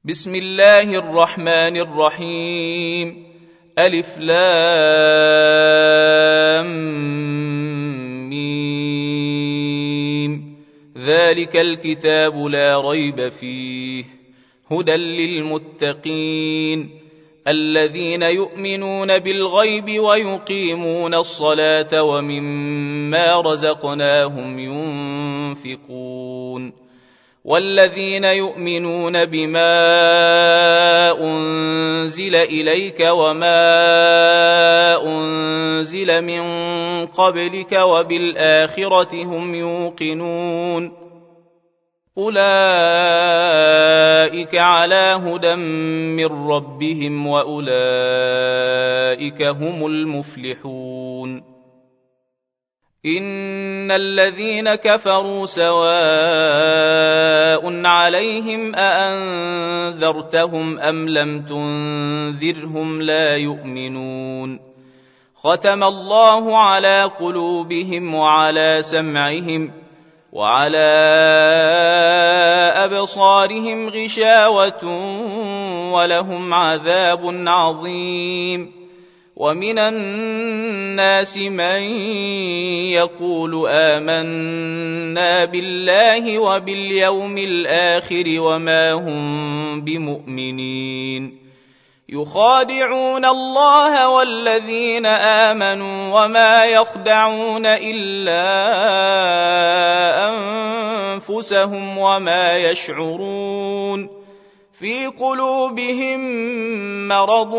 بسم الله الرحمن الرحيم. ألف لام ميم. ذلك الكتاب لا ريب فيه هدى للمتقين الذين يؤمنون بالغيب ويقيمون الصلاة ومما رزقناهم ينفقون والذين يؤمنون بما أنزل إليك وما أنزل من قبلك وبالآخرة هم يوقنون أولئك على هدى من ربهم وأولئك هم المفلحون. إن الذين كفروا سواء عليهم أأنذرتهم أم لم تنذرهم لا يؤمنون. ختم الله على قلوبهم وعلى سمعهم وعلى أبصارهم غشاوة ولهم عذاب عظيم. ومن الناس من يقول آمنا بالله وباليوم الآخر وما هم بمؤمنين يخادعون الله والذين آمنوا وما يخدعون إلا أنفسهم وما يشعرون. في قلوبهم مرض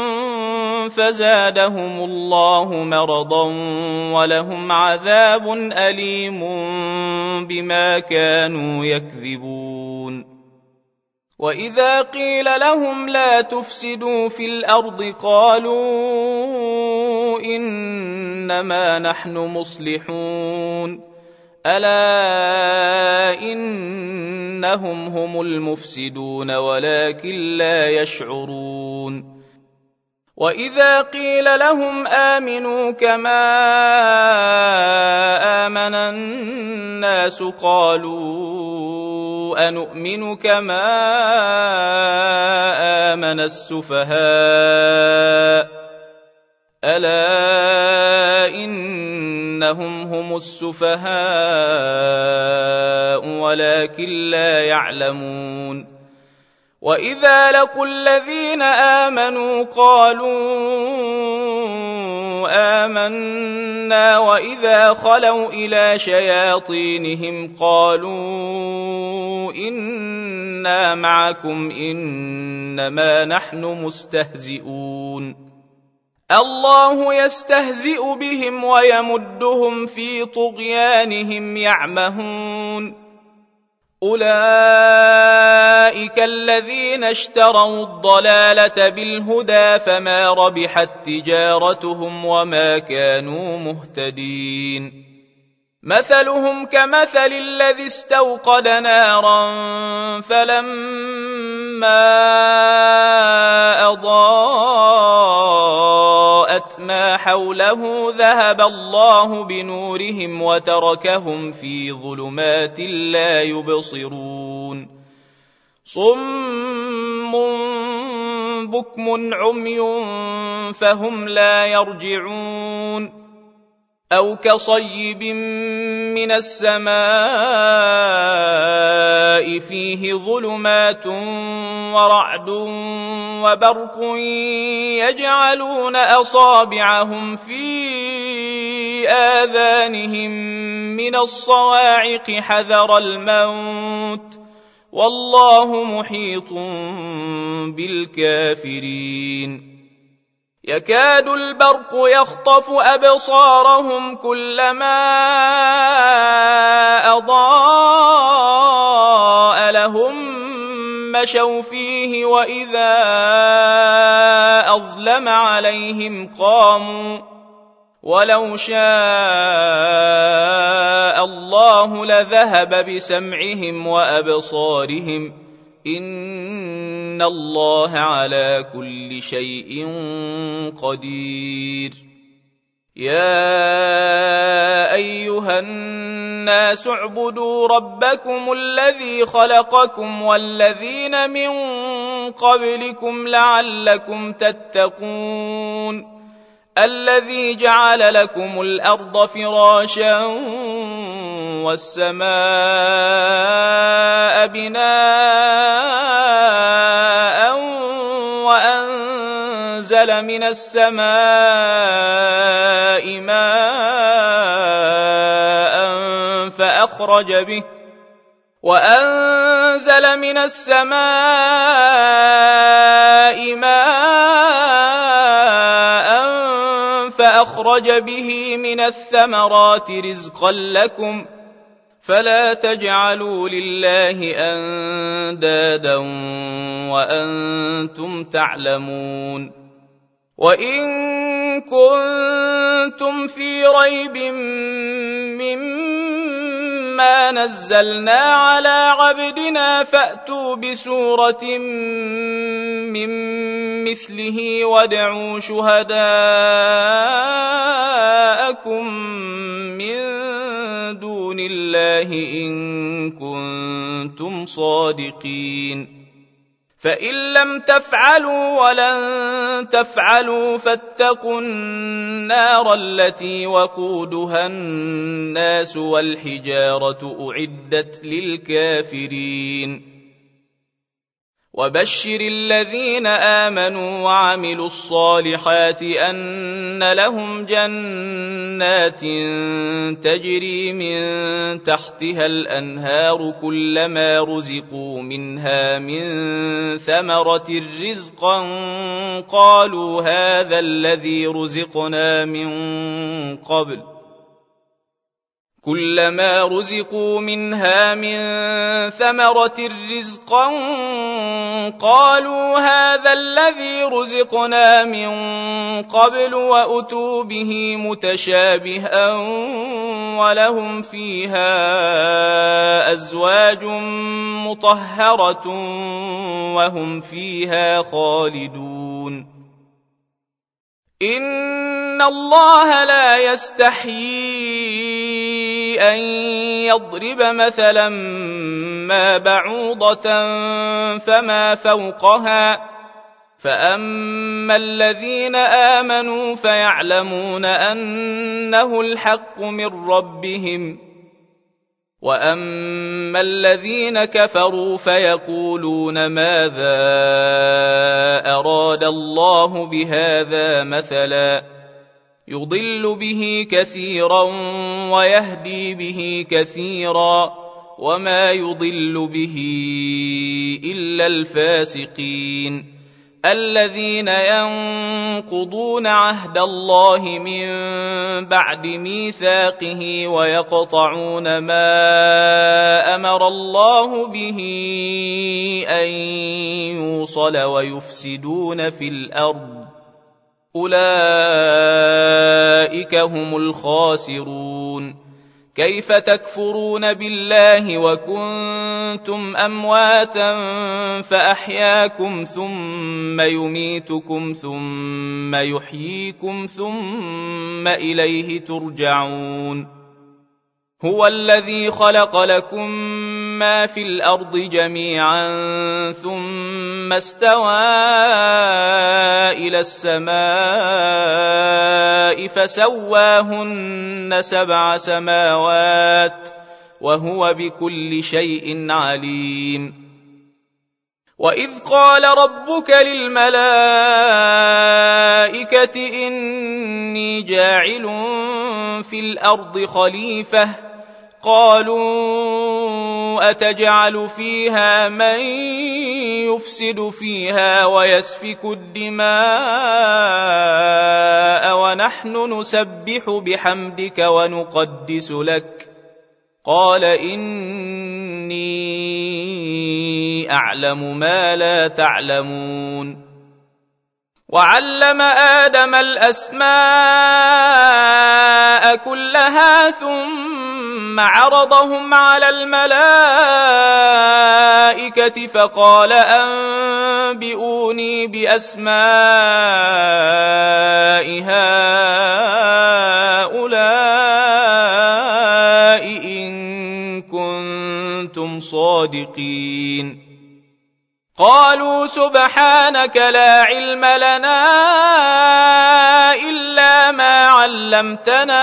فزادهم الله مرضا ولهم عذاب أليم بما كانوا يكذبون. وإذا قيل لهم لا تفسدوا في الأرض قالوا إنما نحن مصلحون ألا إنهم هم المفسدون ولكن لا يشعرون. وإذا قيل لهم آمنوا كما آمن الناس قالوا أنؤمن كما آمن السفهاء ألا إنهم هم السفهاء ولكن لا يعلمون. وإذا لقوا الذين آمنوا قالوا آمنا وإذا خلوا إلى شياطينهم قالوا إنا معكم إنما نحن مستهزئون. الله يستهزئ بهم ويمدهم في طغيانهم يعمهون. أولئك الذين اشتروا الضلالة بالهدى فما ربحت تجارتهم وما كانوا مهتدين. مثلهم كمثل الذي استوقد نارا فلما أضاءت ما حوله ذهب الله بنورهم وتركهم في ظلمات لا يبصرون. صم بكم عمي فهم لا يرجعون. أو كصيب من السماء فيه ظلمات ورعد وبرق يجعلون أصابعهم في آذانهم من الصواعق حذر الموت والله محيط بالكافرين. يكاد البرق يخطف أبصارهم كلما أضاء لهم مشوا فيه وإذا أظلم عليهم قاموا ولو شاء الله لذهب بسمعهم وأبصارهم إن الله على كل شيء قدير. يا أيها الناس اعبدوا ربكم الذي خلقكم والذين من قبلكم لعلكم تتقون الذي جعل لكم الأرض فراشا والسماء بناء وأنزل من السماء ماء فأخرج به من الثمرات رزقا لكم فلا تجعلوا لله أندادا وأنتم تعلمون وإن كنتم في ريب مما نزلنا على عبدنا فأتوا بسورة من مثله وادعوا شهداءكم من دون الله إن كنتم صادقين فإن لم تفعلوا ولن تفعلوا فاتقوا النار التي وقودها الناس والحجارة أعدت للكافرين وبشر الذين آمنوا وعملوا الصالحات أن لهم جنات تجري من تحتها الأنهار كلما رزقوا منها من ثمرة رزقا قالوا هذا الذي رزقنا من قبل كلما رزقوا منها من ثمرة رزقا قالوا هذا الذي رزقنا من قبل وأتوا به متشابها ولهم فيها أزواج مطهرة وهم فيها خالدون إن الله لا يستحيي أن يضرب مثلا ما بعوضة فما فوقها فأما الذين آمنوا فيعلمون أنه الحق من ربهم وأما الذين كفروا فيقولون ماذا أراد الله بهذا مثلا يضل به كثيرا ويهدي به كثيرا وما يضل به إلا الفاسقين الذين ينقضون عهد الله من بعد ميثاقه ويقطعون ما أمر الله به أن يوصل ويفسدون في الأرض أولئك هم الخاسرون كيف تكفرون بالله وكنتم أمواتا فأحياكم ثم يميتكم ثم يحييكم ثم إليه ترجعون هو الذي خلق لكم ما في الأرض جميعا ثم استوى إلى السماء فسواهن 7 سماوات وهو بكل شيء عليم وإذ قال ربك للملائكة إني جاعل في الأرض خليفة قالوا أتجعل فيها من يفسد فيها ويسفك الدماء ونحن نسبح بحمدك ونقدس لك قال إني أعلم ما لا تعلمون وعلم آدم الأسماء كلها ثم ثم عرضهم على الملائكة فقال أنبئوني بأسماء هؤلاء إن كنتم صادقين. قالوا سبحانك لا علم لنا إلا ما علمتنا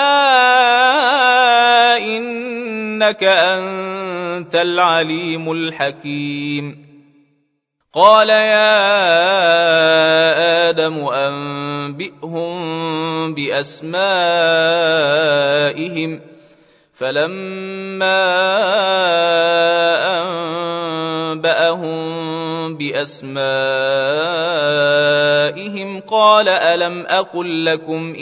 إنك أنت العليم الحكيم. قال يا آدم أنبئهم بأسمائهم فلما أنبأهم بأسمائهم قال ألم أقل لكم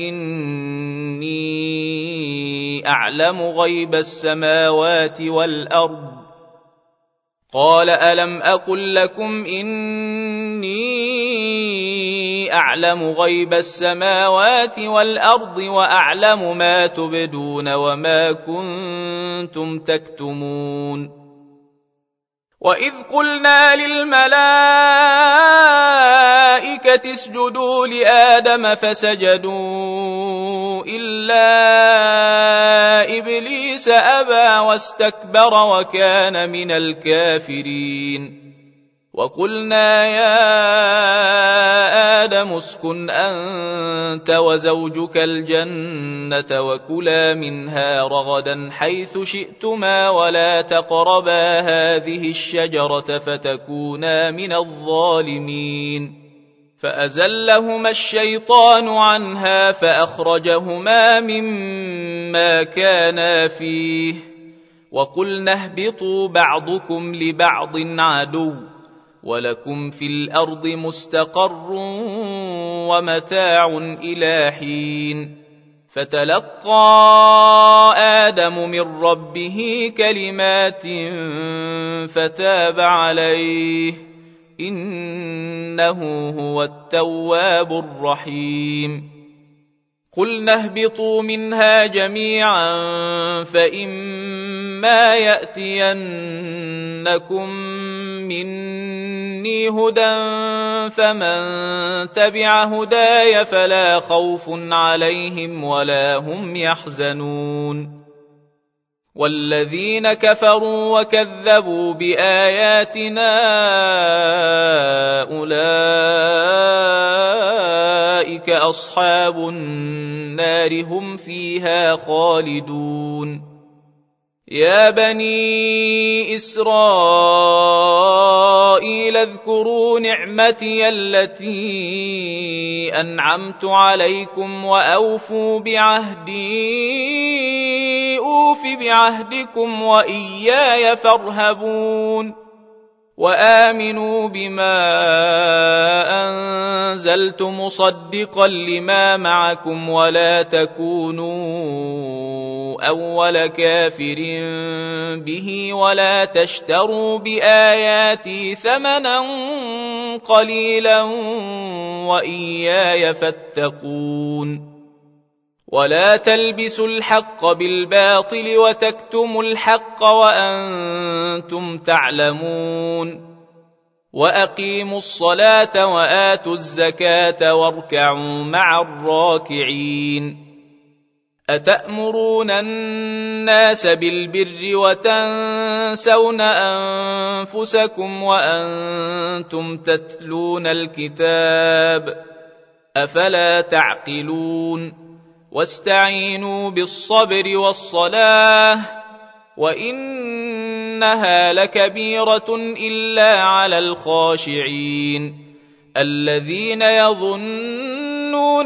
إني أعلم غيب السماوات والأرض قال ألم أقل لكم إني أعلم غيب السماوات والأرض وأعلم ما تبدون وما كنتم تكتمون. وإذ قلنا للملائكة اسجدوا لآدم فسجدوا إلا إبليس أبى واستكبر وكان من الكافرين. وقلنا يا آدم اسكن أنت وزوجك الجنة وكلا منها رغدا حيث شئتما ولا تقربا هذه الشجرة فتكونا من الظالمين. فأزلهما الشيطان عنها فأخرجهما مما كانا فيه وقلنا اهبطوا بعضكم لبعض عدو ولكم في الأرض مستقر ومتاع إلى حين. فتلقى آدم من ربه كلمات فتاب عليه إنه هو التواب الرحيم. قلنا اهبطوا منها جميعا فإما يأتينكم مني هدى فمن تبع هداي فلا خوف عليهم ولا هم يحزنون. والذين كفروا وكذبوا بآياتنا أولئك أصحاب النار هم فيها خالدون. يا بني إسرائيل اذكروا نعمتي التي أنعمت عليكم وأوفوا بعهدي أوف بعهدكم وإياي فارهبون. وآمنوا بما أنزلت مصدقا لما معكم ولا تكونوا أول كافر به ولا تشتروا بآياتي ثمنا قليلا وإياي فاتقون. ولا تلبسوا الحق بالباطل وتكتموا الحق وأنتم تعلمون. وأقيموا الصلاة وآتوا الزكاة واركعوا مع الراكعين. أتأمرون الناس بالبر وتنسون أنفسكم وأنتم تتلون الكتاب أفلا تعقلون. واستعينوا بالصبر والصلاة وإنها لكبيرة إلا على الخاشعين الذين يظنون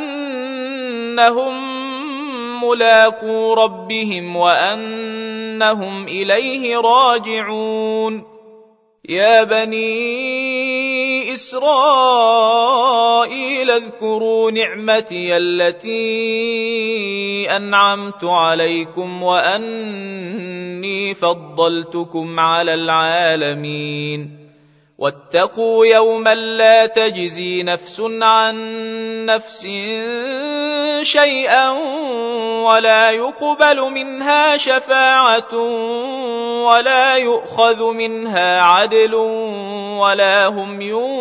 أنهم ملاقو ربهم وأنهم إليه راجعون. يا بني إسرائيل اذكروا نعمتي التي أنعمت عليكم وأني فضلتكم على العالمين. واتقوا يوما لا تجزي نفس عن نفس شيئا ولا يقبل منها شفاعة ولا يؤخذ منها عدل ولا هم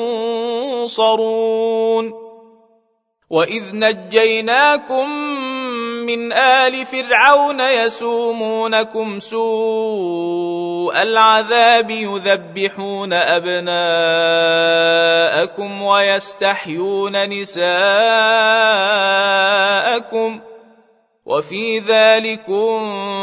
ينصرون. وإذ نجيناكم من آل فرعون يسومونكم سوء العذاب يذبحون أبناءكم ويستحيون نساءكم وفي ذلكم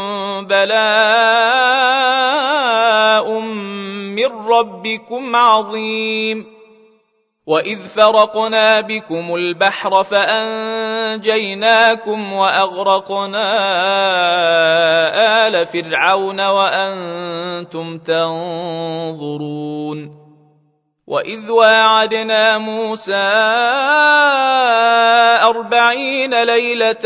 بلاء من ربكم عظيم. وإذ فرقنا بكم البحر فأنجيناكم وأغرقنا آل فرعون وأنتم تنظرون. وإذ واعدنا موسى 40 ليلة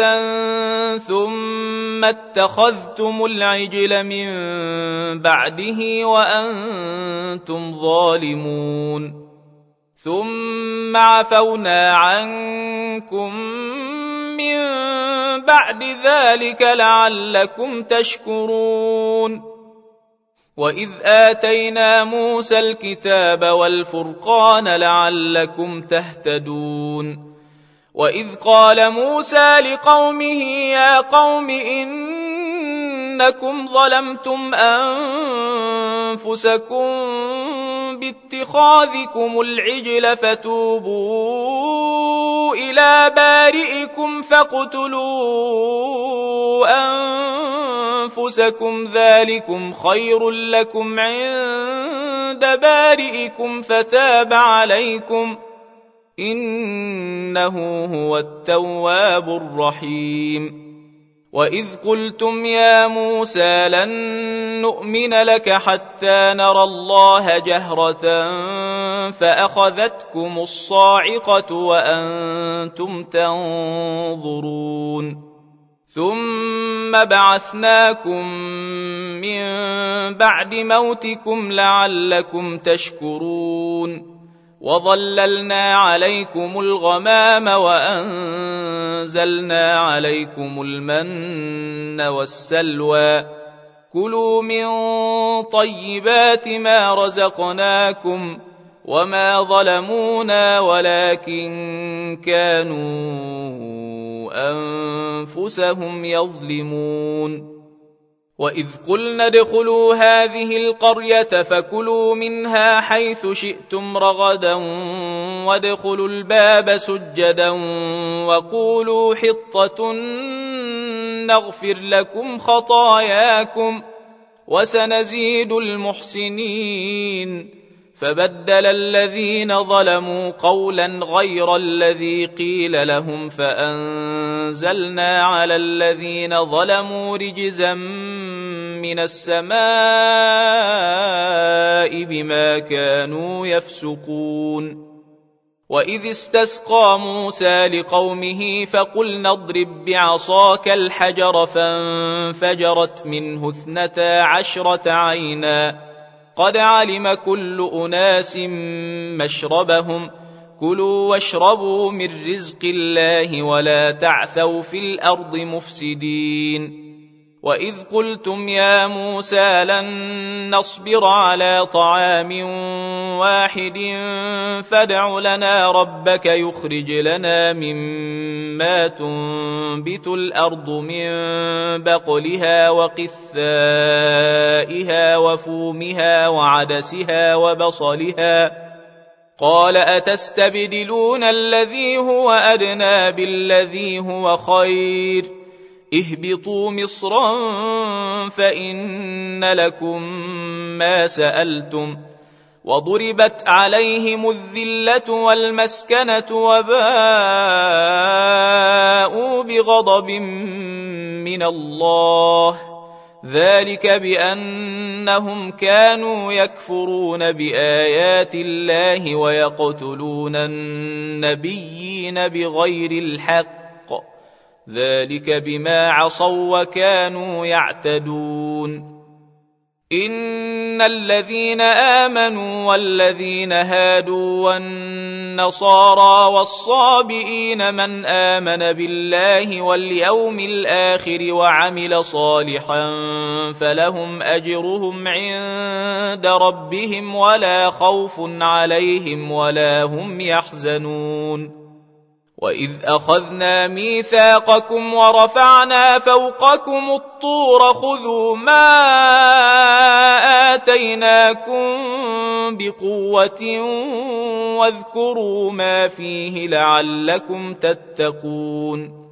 ثم اتخذتم العجل من بعده وأنتم ظالمون ثم عفونا عنكم من بعد ذلك لعلكم تشكرون. وإذ آتينا موسى الكتاب والفرقان لعلكم تهتدون. وإذ قال موسى لقومه يا قوم إنكم ظلمتم أنفسكم باتخاذكم العجل فتوبوا إلى بارئكم فاقتلوا أنفسكم ذلكم خير لكم عند بارئكم فتاب عليكم إنه هو التواب الرحيم. وإذ قلتم يا موسى لن نؤمن لك حتى نرى الله جهرة فأخذتكم الصاعقة وأنتم تنظرون ثم بعثناكم من بعد موتكم لعلكم تشكرون. وظللنا عليكم الغمام وأنزلنا عليكم المن والسلوى كلوا من طيبات ما رزقناكم وما ظلمونا ولكن كانوا أنفسهم يظلمون. وإذ قلنا ادخلوا هذه القرية فكلوا منها حيث شئتم رغدا وادخلوا الباب سجدا وقولوا حطة نغفر لكم خطاياكم وسنزيد المحسنين. فبدل الذين ظلموا قولا غير الذي قيل لهم فأنزلنا على الذين ظلموا رجزا من السماء بما كانوا يفسقون. وإذ استسقى موسى لقومه فقلنا اضرب بعصاك الحجر فانفجرت منه 12 عينا قد علم كل أناس مشربهم كلوا واشربوا من رزق الله ولا تعثوا في الأرض مفسدين. وإذ قلتم يا موسى لن نصبر على طعام واحد فادع لنا ربك يخرج لنا مما تنبت الأرض من بقلها وقثائها وفومها وعدسها وبصلها قال أتستبدلون الذي هو أدنى بالذي هو خير اهبطوا مصرا فإن لكم ما سألتم وضربت عليهم الذلة والمسكنة وباءوا بغضب من الله ذلك بأنهم كانوا يكفرون بآيات الله ويقتلون النبيين بغير الحق ذلك بما عصوا وكانوا يعتدون. إن الذين آمنوا والذين هادوا والنصارى والصابئين من آمن بالله واليوم الآخر وعمل صالحا فلهم أجرهم عند ربهم ولا خوف عليهم ولا هم يحزنون وإذ أخذنا ميثاقكم ورفعنا فوقكم الطور خذوا ما آتيناكم بقوة واذكروا ما فيه لعلكم تتقون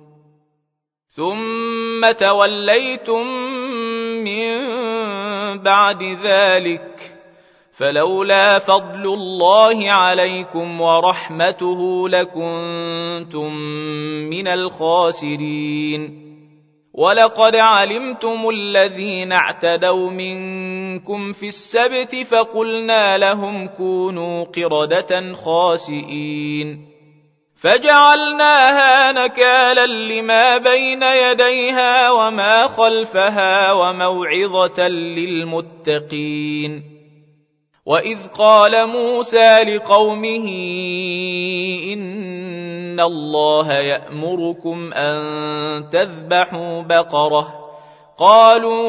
ثم توليتم من بعد ذلك فلولا فضل الله عليكم ورحمته لكنتم من الخاسرين ولقد علمتم الذين اعتدوا منكم في السبت فقلنا لهم كونوا قردة خاسئين فجعلناها نكالا لما بين يديها وما خلفها وموعظة للمتقين وإذ قال موسى لقومه إن الله يأمركم أن تذبحوا بقرة قالوا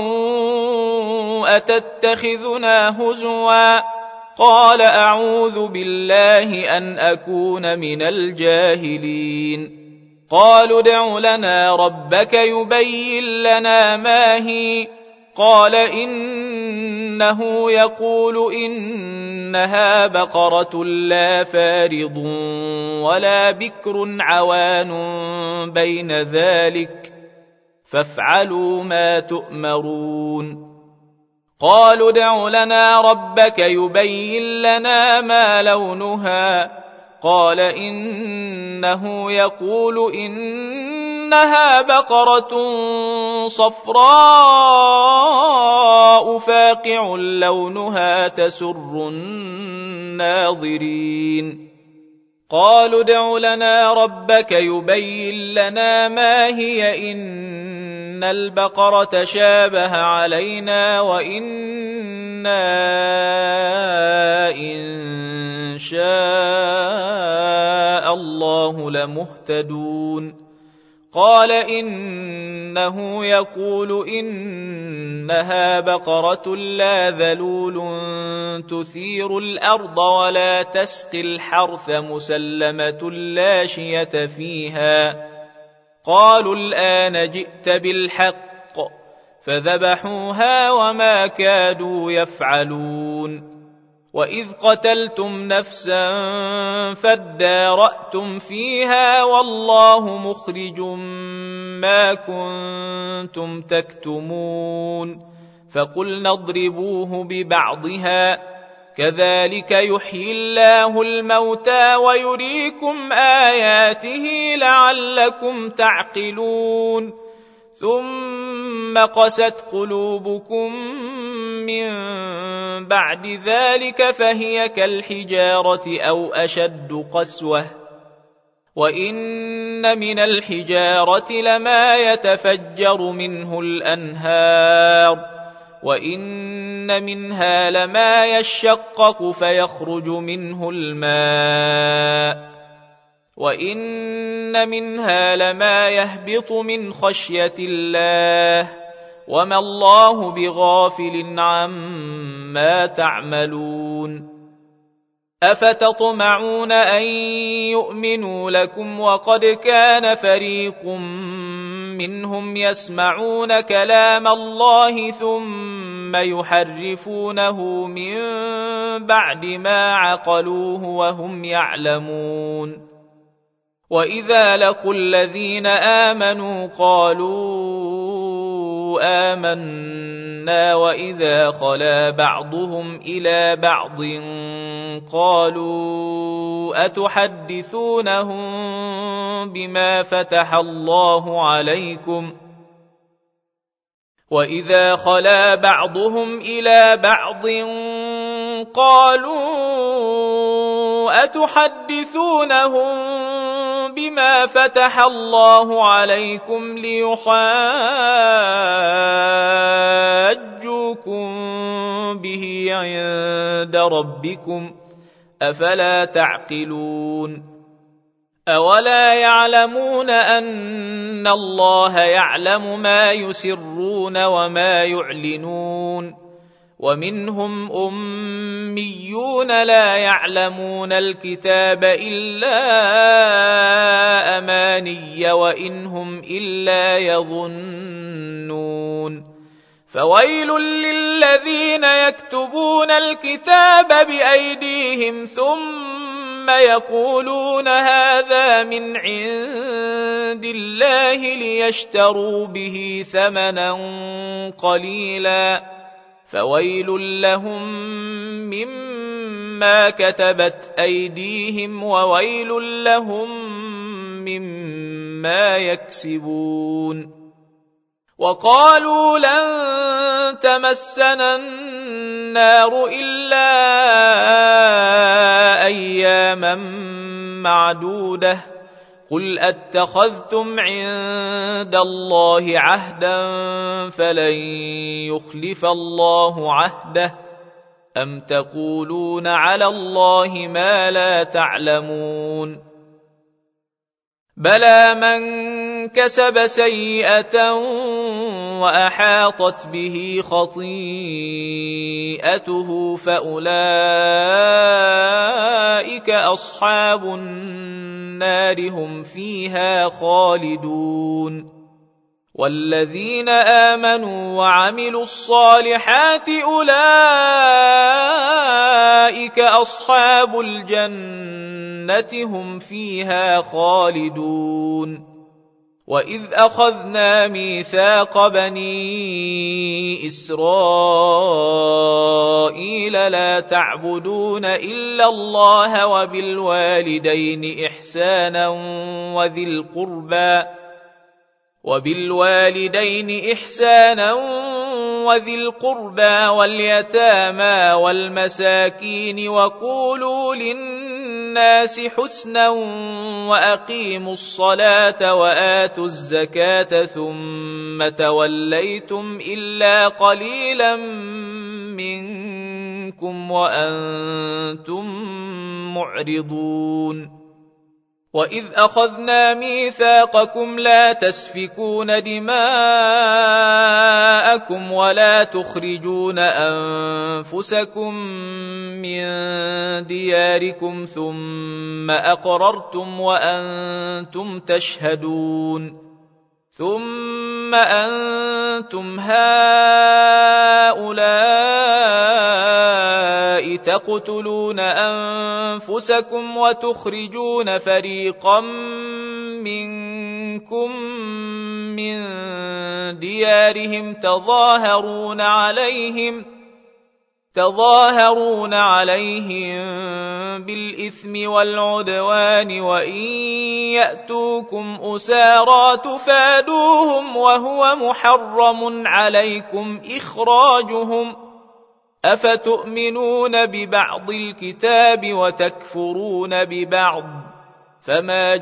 أتتخذنا هزوا قال أعوذ بالله أن أكون من الجاهلين قالوا ادع لنا ربك يبين لنا ما هي قال إنه يقول إنها بقرة لا فارض ولا بكر عوان بين ذلك فافعلوا ما تؤمرون قالوا ادع لنا ربك يبين لنا ما لونها قال إنه يقول إنها بقرة صفراء فاقع لونها تسر الناظرين قالوا ادع لنا ربك يبين لنا ما هي إن البقرة شابه علينا وإنا إن شاء الله لمهتدون قال إنه يقول إنها بقرة لا ذلول تثير الأرض ولا تسقي الحرث مسلمة لا شية فيها قالوا الآن جئت بالحق فذبحوها وما كادوا يفعلون وإذ قتلتم نفسا فادارأتم فيها والله مخرج ما كنتم تكتمون فقلنا اضربوه ببعضها كذلك يحيي الله الموتى ويريكم آياته لعلكم تعقلون ثم قست قلوبكم من بعد ذلك فهي كالحجارة أو أشد قسوة وإن من الحجارة لما يتفجر منه الأنهار وإن منها لما يشقق فيخرج منه الماء وإن منها لما يهبط من خشية الله وما الله بغافل عما تعملون أفتطمعون أن يؤمنوا لكم وقد كان فريق منهم يسمعون كلام الله ثم يحرفونه من بعد ما عقلوه وهم يعلمون وإذا لقوا الذين آمنوا قالوا آمنا وإذا خلا بعضهم إلى بعض قالوا أتحدثونهم بما فتح الله عليكم وإذا خلا بعضهم إلى بعض قالوا أتحدثونهم بما فتح الله عليكم ليحاجوكم به عند ربكم أفلا تعقلون أولا يعلمون أن الله يعلم ما يسرون وما يعلنون ومنهم أميون لا يعلمون الكتاب إلا أماني وإن هم إلا يظنون فويل للذين يكتبون الكتاب بأيديهم ثم يقولون هذا من عند الله ليشتروا به ثمنا قليلا فويل لهم مما كتبت أيديهم وويل لهم مما يكسبون وقالوا لن تمسنا النار إلا أياما معدودة قل أتخذتم عند الله عهدا فلن يخلف الله عهده أم تقولون على الله ما لا تعلمون بلى من كسب سيئة وأحاطت به خطيئته فأولئك أصحاب النار هم فيها خالدون والذين آمنوا وعملوا الصالحات أولئك أصحاب الجنة هم فيها خالدون وإذ أخذنا ميثاق بني إسرائيل لا تعبدون إلا الله وبالوالدين إحسانا وذي القربى واليتامى والمساكين وقولوا للناس حسنا وأقيموا الصلاة وآتوا الزكاة ثم توليتم إلا قليلا منكم وأنتم معرضون وإذ أخذنا ميثاقكم لا تسفكون دماءكم ولا تخرجون أنفسكم من دياركم ثم أقررتم وأنتم تشهدون ثم أنتم هؤلاء تقتلون أنفسكم وتخرجون فريقا منكم من ديارهم تظاهرون عليهم بالإثم والعدوان وإن يأتوكم أسارى تفادوهم وهو محرم عليكم إخراجهم أفتؤمنون ببعض الكتاب وتكفرون ببعض فما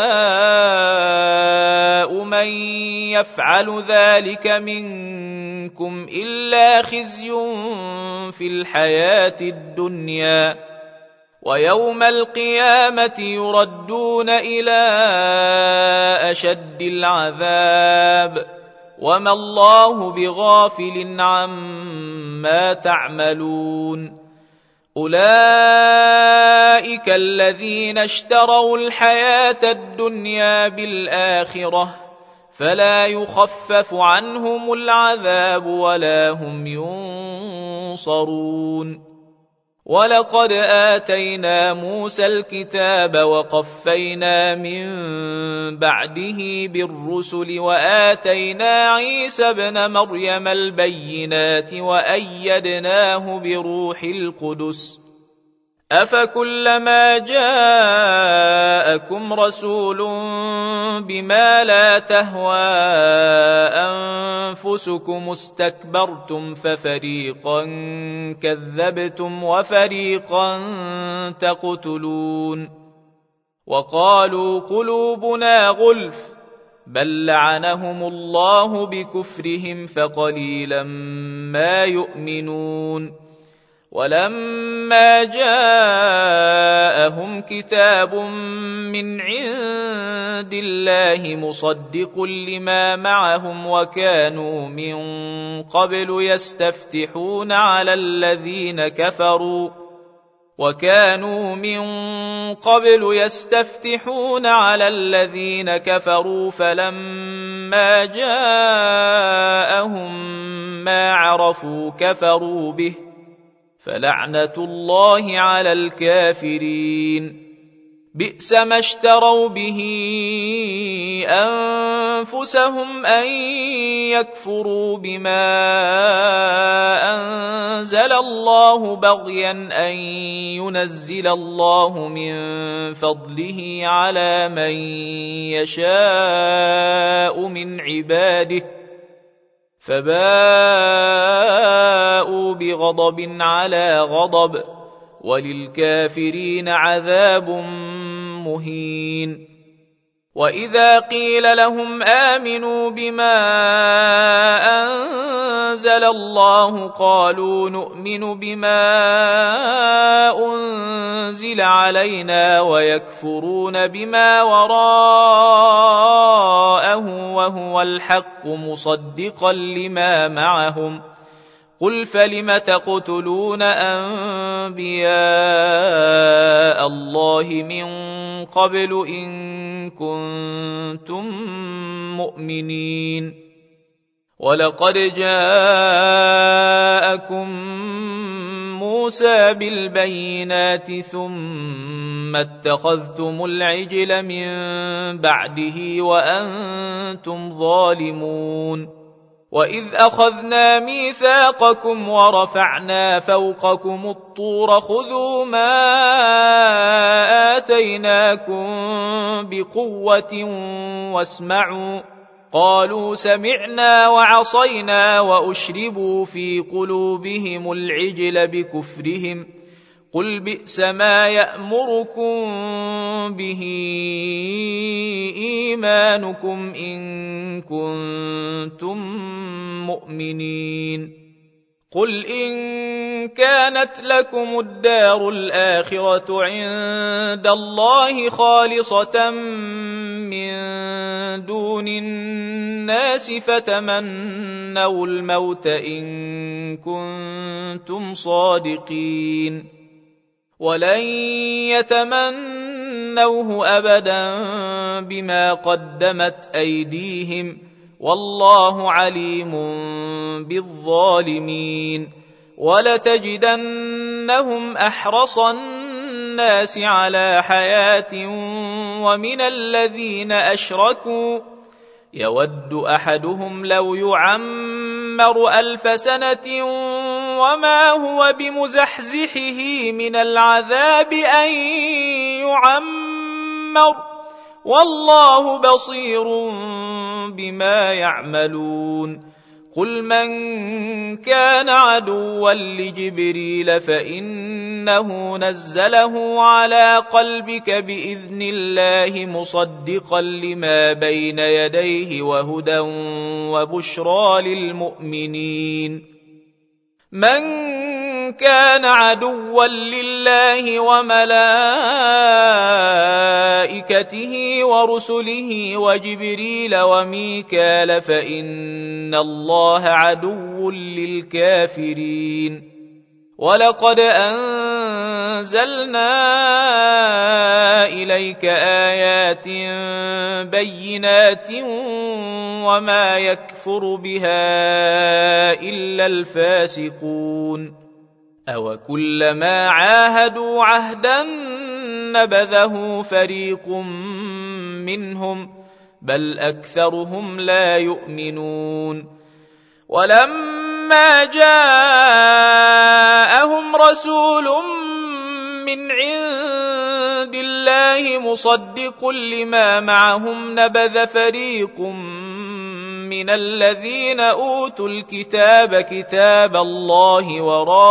جزاء من يفعل ذلك منكم إلا خزي في الحياة الدنيا ويوم القيامة يردون إلى أشد العذاب وما الله بغافل عما تعملون أولئك الذين اشتروا الحياة الدنيا بالآخرة فلا يخفف عنهم العذاب ولا هم ينصرون ولقد آتينا موسى الكتاب وقفينا من بعده بالرسل وآتينا عيسى ابن مريم البينات وأيدناه بروح القدس أفكلما جاءكم رسول بما لا تهوى أنفسكم استكبرتم ففريقا كذبتم وفريقا تقتلون وقالوا قلوبنا غلف بل لعنهم الله بكفرهم فقليلا ما يؤمنون ولما جاءهم كتاب من عند الله مصدق لما معهم وكانوا من قبل يستفتحون على الذين كفروا فلما جاءهم ما عرفوا كفروا به فلعنة الله على الكافرين بئس ما اشتروا به أنفسهم أن يكفروا بما أنزل الله بغيا أن ينزل الله من فضله على من يشاء من عباده فباءوا بغضب على غضب وللكافرين عذاب مهين وإذا قيل لهم آمنوا بما أنزل الله قالوا نؤمن بما أنزل علينا ويكفرون بما وراءه وهو الحق مصدقا لما معهم قل فلم تقتلون أنبياء الله من قبل إن كنتم مؤمنين ولقد جاءكم موسى بالبينات ثم اتخذتم العجل من بعده وأنتم ظالمون وإذ أخذنا ميثاقكم ورفعنا فوقكم الطور خذوا ما آتيناكم بقوة واسمعوا قالوا سمعنا وعصينا وأشربوا في قلوبهم العجل بكفرهم قل بئس ما يأمركم به إيمانكم إن كنتم مؤمنين قل إن كانت لكم الدار الآخرة عند الله خالصة من دون الناس فتمنوا الموت إن كنتم صادقين ولن يتمنوه أبدا بما قدمت أيديهم والله عليم بالظالمين ولتجدنهم أحرص الناس على حياة ومن الذين أشركوا يود أحدهم لو يعمر 1000 سنة وما هو بمزحزحه من العذاب أن يعمر والله بصير بما يعملون قل من كان عدوا لجبريل فإنه نزله على قلبك بإذن الله مصدقا لما بين يديه وهدى وبشرى للمؤمنين من كان عدوا لله وملائكته ورسله وجبريل وميكال فإن الله عدو للكافرين ولقد أنزلنا إليك آيات بينات وما يكفر بها إلا الفاسقون أوكلما عاهدوا عهدا نبذه فريق منهم بل أكثرهم لا يؤمنون ولما جاءهم رسول من عند الله مصدق لما معهم نبذ فريق من الذين أوتوا الكتاب كتاب الله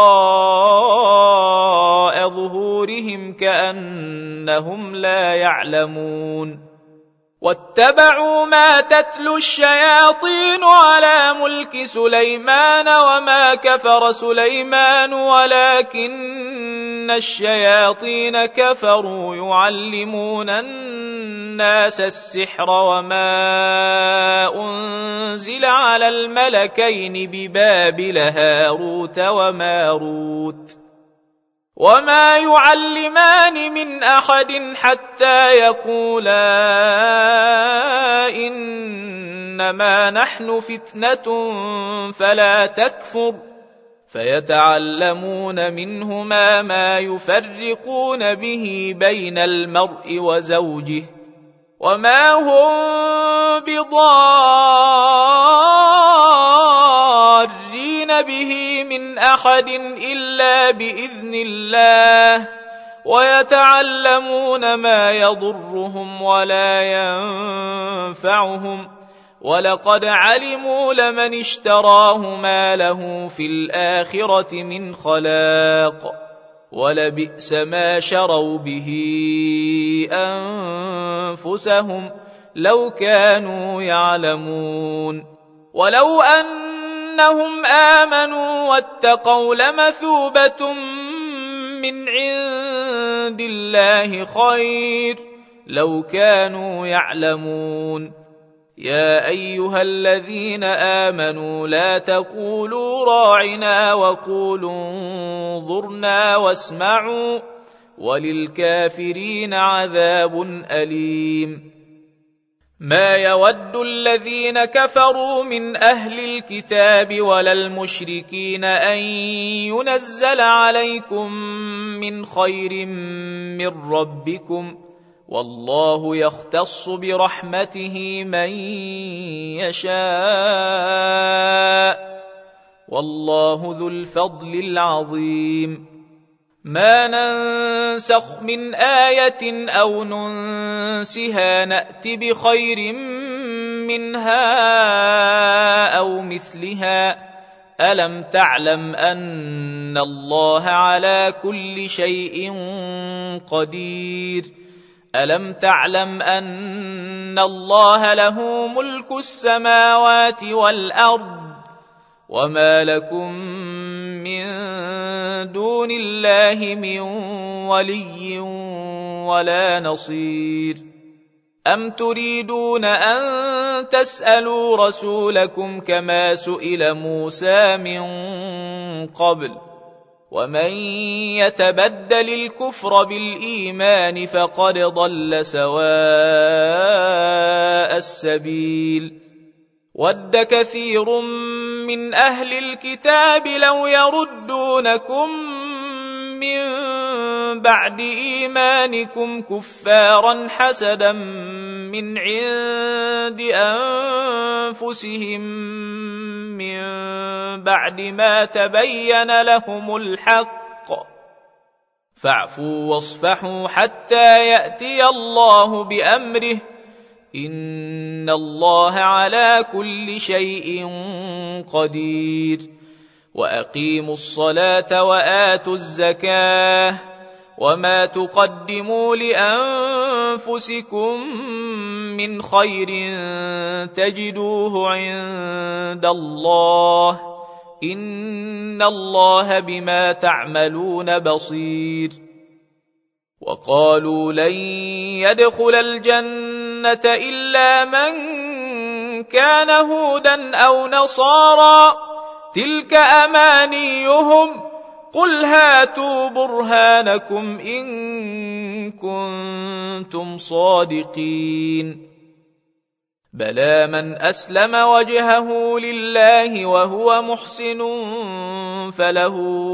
وراء ظهورهم كأنهم لا يعلمون واتبعوا ما تتلو الشياطين على ملك سليمان وما كفر سليمان ولكن الشياطين كفروا يعلمون الناس السحر وما أنزل على الملكين ببابل هاروت وماروت وما يعلمان من أحد حتى يقولا إنما نحن فتنة فلا تكفر فيتعلمون منهما ما يفرقون به بين المرء وزوجه وما هم بضارين به من أحد إلا بإذن الله ويتعلمون ما يضرهم ولا ينفعهم ولقد علموا لمن اشتراه ما له في الآخرة من خلاق ولبئس ما شروا به أنفسهم لو كانوا يعلمون ولو أنهم آمنوا واتقوا لمثوبة من عند الله خير لو كانوا يعلمون يا أيها الذين آمنوا لا تقولوا راعنا وقولوا انظرنا واسمعوا وللكافرين عذاب أليم ما يود الذين كفروا من أهل الكتاب ولا المشركين أن ينزل عليكم من خير من ربكم والله يختص برحمته من يشاء والله ذو الفضل العظيم ما ننسخ من آية أو ننسها نأت بخير منها أو مثلها ألم تعلم أن الله على كل شيء قدير ألم تعلم أن الله له ملك السماوات والأرض وما لكم من دون الله من ولي ولا نصير أم تريدون أن تسألوا رسولكم كما سئل موسى من قبل ومن يتبدل الكفر بالإيمان فقد ضل سواء السبيل ود كثير من أهل الكتاب لو يردونكم من بعد إيمانكم كفارا حسدا من عند أنفسهم من بعد ما تبين لهم الحق فاعفوا واصفحوا حتى يأتي الله بأمره إن الله على كل شيء قدير وأقيموا الصلاة وآتوا الزكاة وما تقدموا لأنفسكم من خير تجدوه عند الله إن الله بما تعملون بصير وقالوا لن يدخل الجنة إلا من كان هودا أو نصارى تلك أمانيهم قل هاتوا برهانكم إن كنتم صادقين بلى من أسلم وجهه لله وهو محسن فله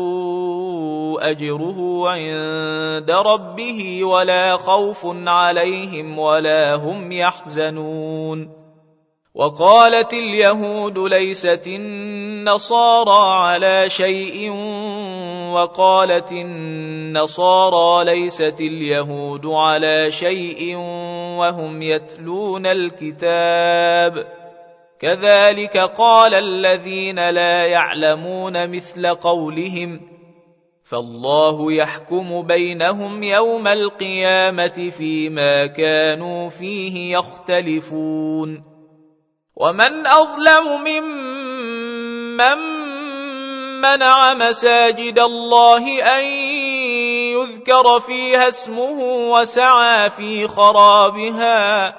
أجره عند ربه ولا خوف عليهم ولا هم يحزنون وقالت اليهود ليست النصارى على شيء وقالت النصارى ليست اليهود على شيء وهم يتلون الكتاب كذلك قال الذين لا يعلمون مثل قولهم فالله يحكم بينهم يوم القيامة فيما كانوا فيه يختلفون ومن أظلم ممن منع مساجد الله أن يذكر فيها اسمه وسعى في خرابها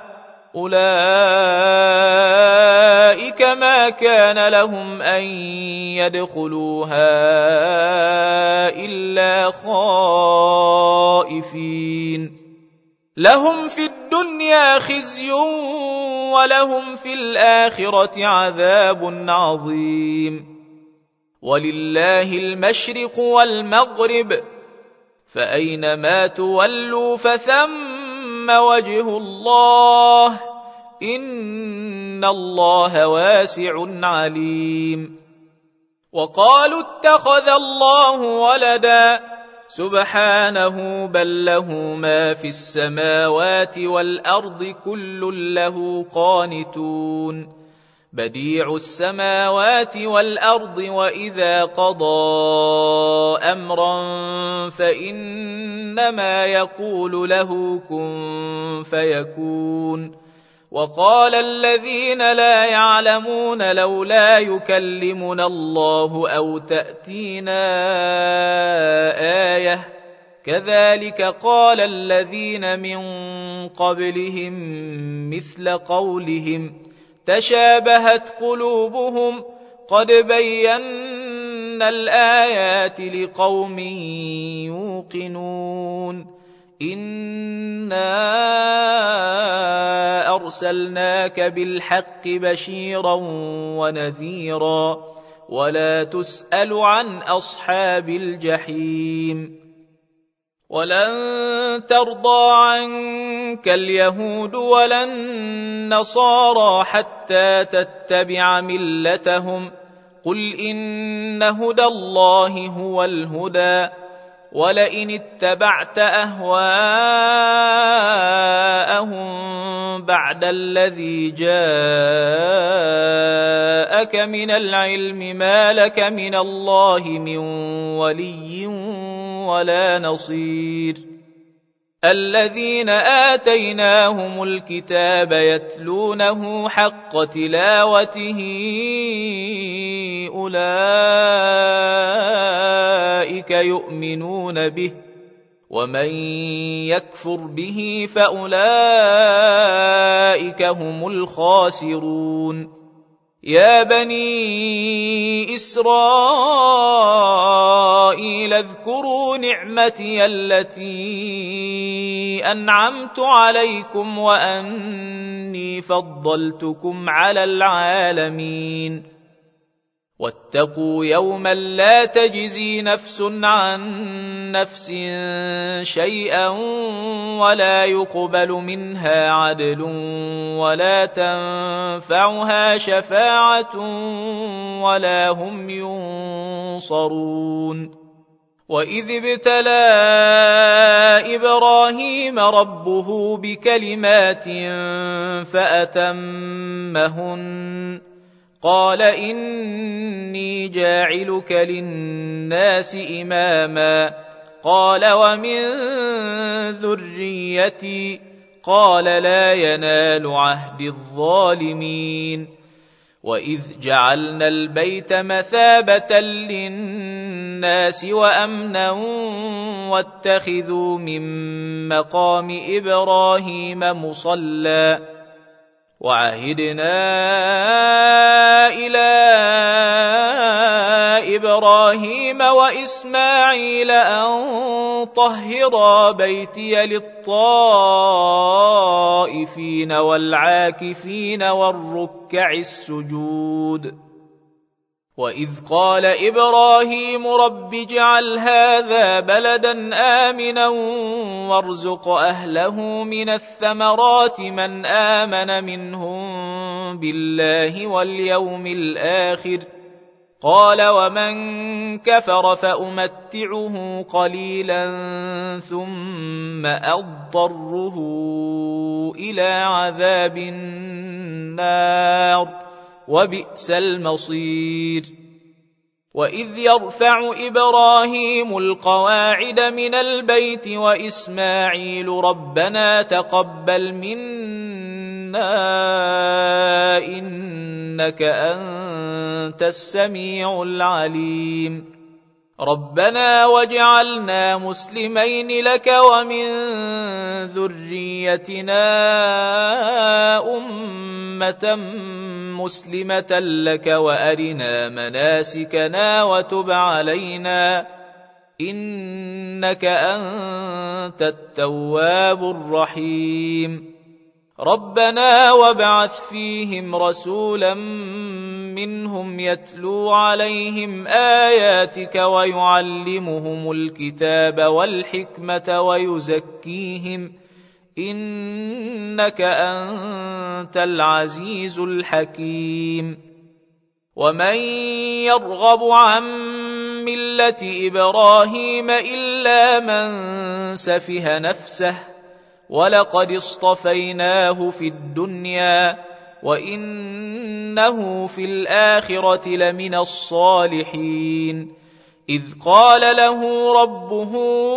أولئك ما كان لهم أن يدخلوها إلا خائفين لهم في الدنيا خزي ولهم في الآخرة عذاب عظيم ولله المشرق والمغرب فأينما تولوا فثم وجه الله إن الله واسع عليم وقالوا اتخذ الله ولدا سبحانه بل له ما في السماوات والأرض كل له قانتون بديع السماوات والأرض وإذا قضى أمرا فإنما يقول له كن فيكون وقال الذين لا يعلمون لولا يكلمنا الله أو تأتينا آية كذلك قال الذين من قبلهم مثل قولهم تشابهت قلوبهم قد بينا الآيات لقوم يوقنون إنا أرسلناك بالحق بشيرا ونذيرا ولا تسأل عن أصحاب الجحيم ولن ترضى عنك اليهود ولا النصارى حتى تتبع ملتهم قل إن هدى الله هو الهدى ولئن اتبعت أهواءهم بعد الذي جاءك من العلم ما لك من الله من ولي ولا نصير الذين آتيناهم الكتاب يتلونه حق تلاوته أولئك يؤمنون به ومن يكفر به فأولئك هم الخاسرون يا بني إسرائيل اذكروا نعمتي التي أنعمت عليكم وأني فضلتكم على العالمين واتقوا يوما لا تجزي نفس عن نفس شيئا ولا يقبل منها عدل ولا تنفعها شفاعة ولا هم ينصرون وإذ ابتلى إبراهيم ربه بكلمات فأتمهن قال إني جاعلك للناس إماما قال ومن ذريتي قال لا ينال عهد الظالمين وإذ جعلنا البيت مثابة للناس وأمنا واتخذوا من مقام إبراهيم مصلى وعهدنا إلى إبراهيم وإسماعيل أن طهرا بيتي للطائفين والعاكفين والركع السجود وإذ قال إبراهيم رب اجعل هذا بلدا آمنا وارزق أهله من الثمرات من آمن منهم بالله واليوم الآخر قال ومن كفر فأمتعه قليلا ثم أضطره إلى عذاب النار وبئس المصير وإذ يرفع إبراهيم القواعد من البيت وإسماعيل ربنا تقبل منا إنك أنت السميع العليم ربنا واجعلنا مسلمين لك ومن ذريتنا أمة مسلمة لك وأرنا مناسكنا وتب علينا إنك أنت التواب الرحيم ربنا وابعث فيهم رسولا منهم يتلو عليهم آياتك ويعلمهم الكتاب والحكمة ويزكيهم إنك أنت العزيز الحكيم ومن يرغب عن ملة إبراهيم إلا من سفه نفسه ولقد اصطفيناه في الدنيا وإنه في الآخرة لمن الصالحين إذ قال له ربه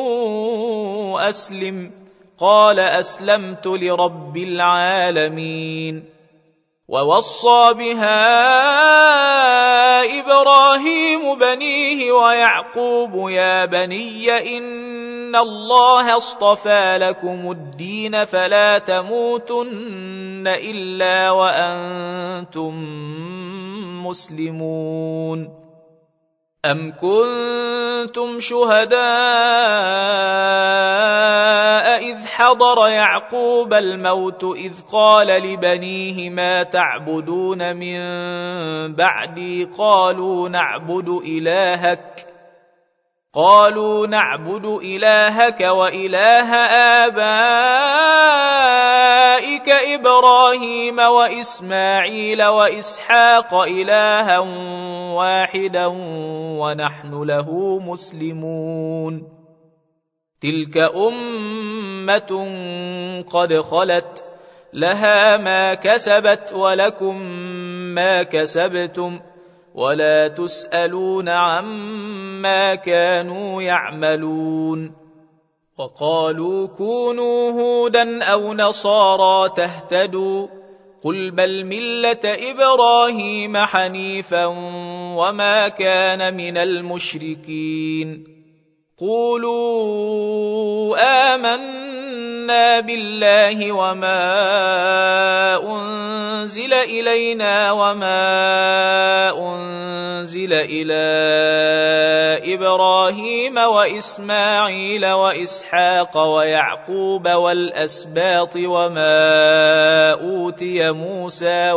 أسلم قال أسلمت لرب العالمين ووصى بها إبراهيم بنيه ويعقوب يا بني إن الله اصطفى لكم الدين فلا تموتن إلا وأنتم مسلمون أم كنتم شهداء إذ حضر يعقوب الموت إذ قال لبنيه ما تعبدون من بعدي قالوا نعبد إلهك وإله آبائك إبراهيم وإسماعيل وإسحاق إلها واحدا ونحن له مسلمون تلك أمة قد خلت لها ما كسبت ولكم ما كسبتم ولا تسألون عما كانوا يعملون وقالوا كونوا هودا أو نصارى تهتدوا قل بل ملة إبراهيم حنيفا وما كان من المشركين قولوا آمنا بالله وما أنزل إلينا وما أنزل إلى إبراهيم وإسماعيل وإسحاق ويعقوب والأسباط وما أوتي موسى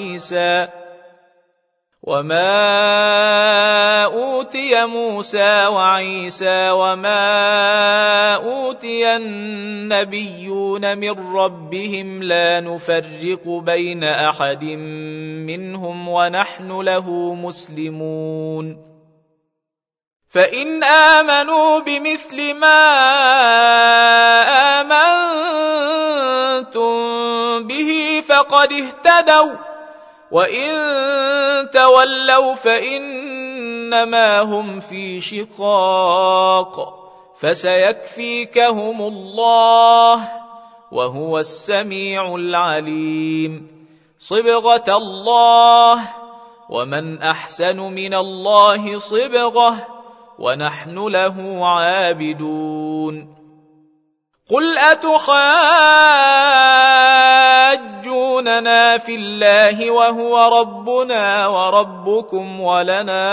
وعيسى وما أوتي النبيون من ربهم لا نفرق بين أحد منهم ونحن له مسلمون فإن آمنوا بمثل ما آمنتم به فقد اهتدوا وإن تولوا فإنما هم في شقاق فسيكفيكهم الله وهو السميع العليم صبغة الله ومن أحسن من الله صبغة ونحن له عابدون قل أتحاجوننا في الله وهو ربنا وربكم ولنا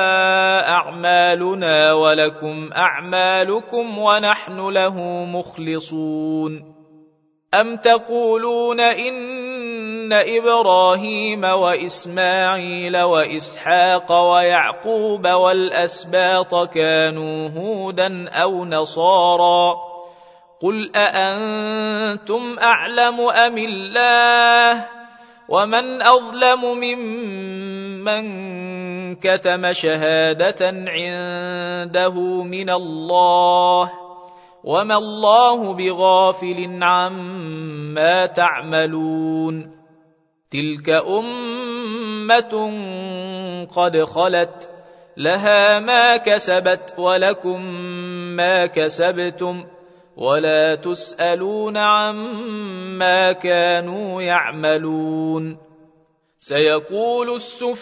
أعمالنا ولكم أعمالكم ونحن له مخلصون أم تقولون إن إبراهيم وإسماعيل وإسحاق ويعقوب والأسباط كانوا هودا أو نصارى قل أأنتم أعلم أم الله ومن أظلم من كتم شهادة عنده من الله وما الله بغافل عما تعملون تلك أمة قد خلت لها ما كسبت ولكم ما كسبتم ولا تسألون عما كانوا يعملون سيقول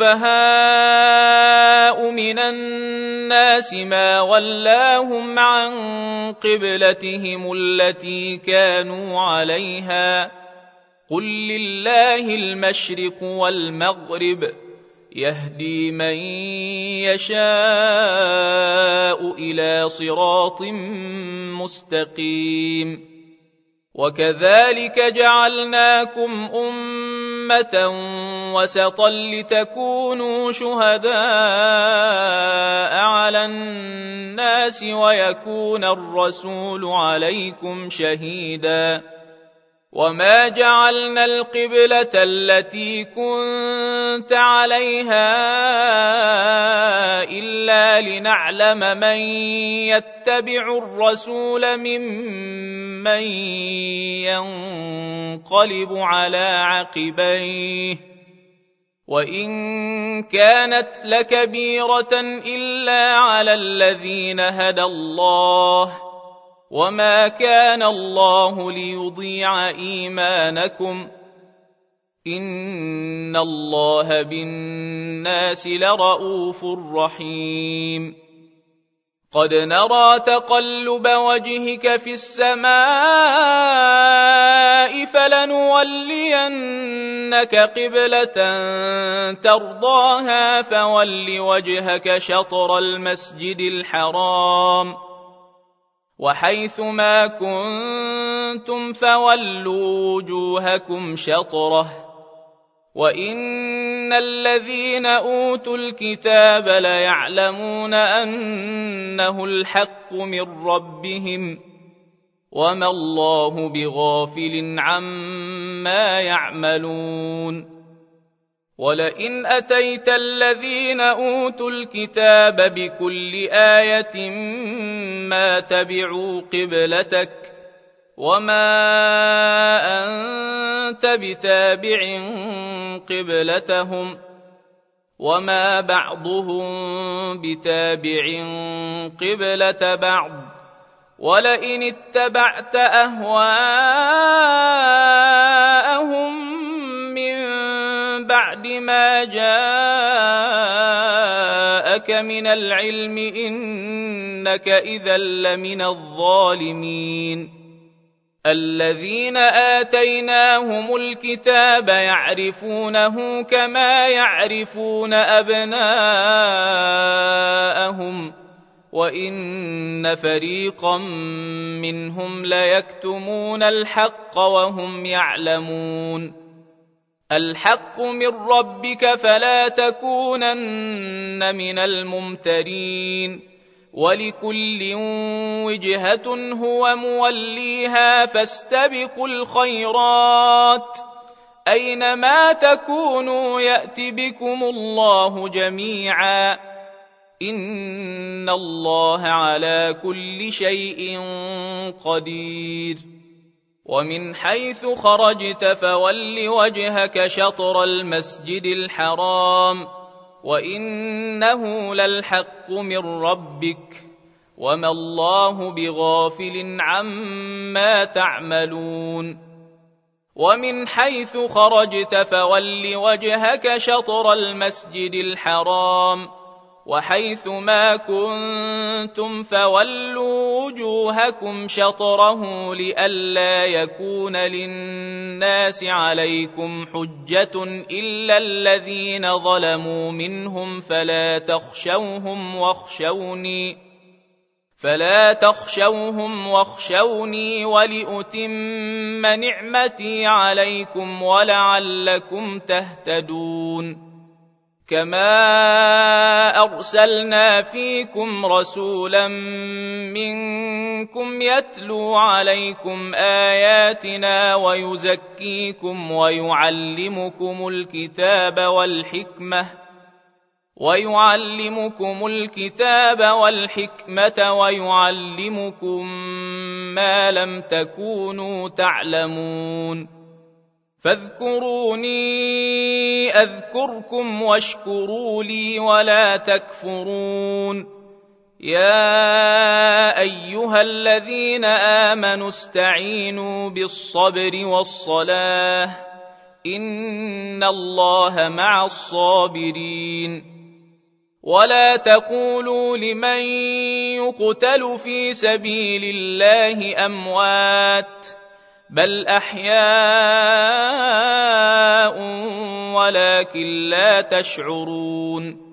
السفهاء من الناس ما ولاهم عن قبلتهم التي كانوا عليها قل لله المشرق والمغرب يهدي من يشاء إلى صراط مستقيم وكذلك جعلناكم أمة وسطا لتكونوا شهداء على الناس ويكون الرسول عليكم شهيدا وما جعلنا القبلة التي كنت عليها إلا لنعلم من يتبع الرسول ممن ينقلب على عقبيه وإن كانت لكبيرة إلا على الذين هدى الله وما كان الله ليضيع إيمانكم إن الله بالناس لرءوف رحيم قد نرى تقلب وجهك في السماء فلنولينك قبلة ترضاها فول وجهك شطر المسجد الحرام وحيث ما كنتم فولوا وجوهكم شطره وإن الذين أوتوا الكتاب ليعلمون أنه الحق من ربهم وما الله بغافل عما يعملون ولئن أتيت الذين أوتوا الكتاب بكل آية ما تبعوا قبلتك وما أنت بتابع قبلتهم وما بعضهم بتابع قبلة بعض ولئن اتبعت أهواءهم من بعد ما جاءك من العلم إنك إذا لمن الظالمين الذين آتيناهم الكتاب يعرفونه كما يعرفون أبناءهم وإن فريقا منهم ليكتمون الحق وهم يعلمون الحق من ربك فلا تكونن من الممترين ولكل وجهة هو موليها فاستبقوا الخيرات أينما تكونوا يأت بكم الله جميعا إن الله على كل شيء قدير ومن حيث خرجت فول وجهك شطر المسجد الحرام وإنه للحق من ربك وما الله بغافل عما تعملون ومن حيث خرجت فول وجهك شطر المسجد الحرام وحيث ما كنتم فولوا وجوهكم شطره لئلا يكون للناس عليكم حجة إلا الذين ظلموا منهم فلا تخشوهم واخشوني ولأتم نعمتي عليكم ولعلكم تهتدون كما أرسلنا فيكم رسولا منكم يتلو عليكم آياتنا ويزكيكم ويعلمكم الكتاب والحكمة ويعلمكم الكتاب والحكمة ويعلمكم ما لم تكونوا تعلمون فاذكروني أذكركم واشكروا لي ولا تكفرون يا أيها الذين آمنوا استعينوا بالصبر والصلاة إن الله مع الصابرين ولا تقولوا لمن يقتل في سبيل الله أموات بل أحياء ولكن لا تشعرون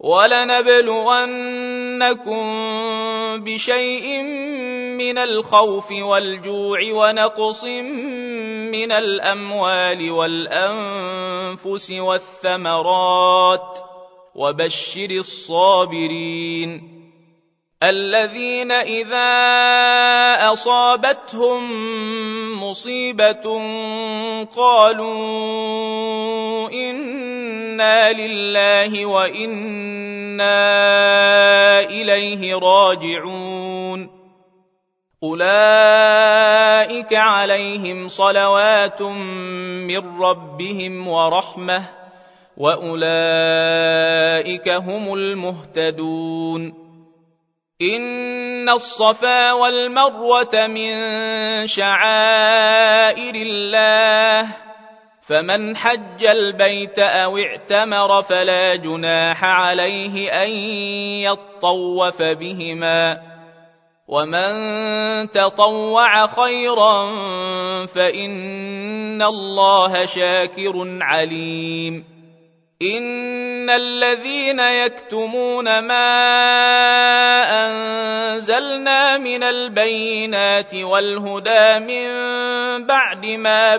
ولنبلونكم بشيء من الخوف والجوع ونقص من الأموال والأنفس والثمرات وبشر الصابرين الذين إذا أصابتهم مصيبة قالوا إنا لله وإنا إليه راجعون أولئك عليهم صلوات من ربهم ورحمة وأولئك هم المهتدون إن الصفا والمروة من شعائر الله فمن حج البيت أو اعتمر فلا جناح عليه أن يطوف بهما ومن تطوع خيرا فإن الله شاكر عليم إن الذين يكتمون ما أنزلنا من البينات والهدى من بعد ما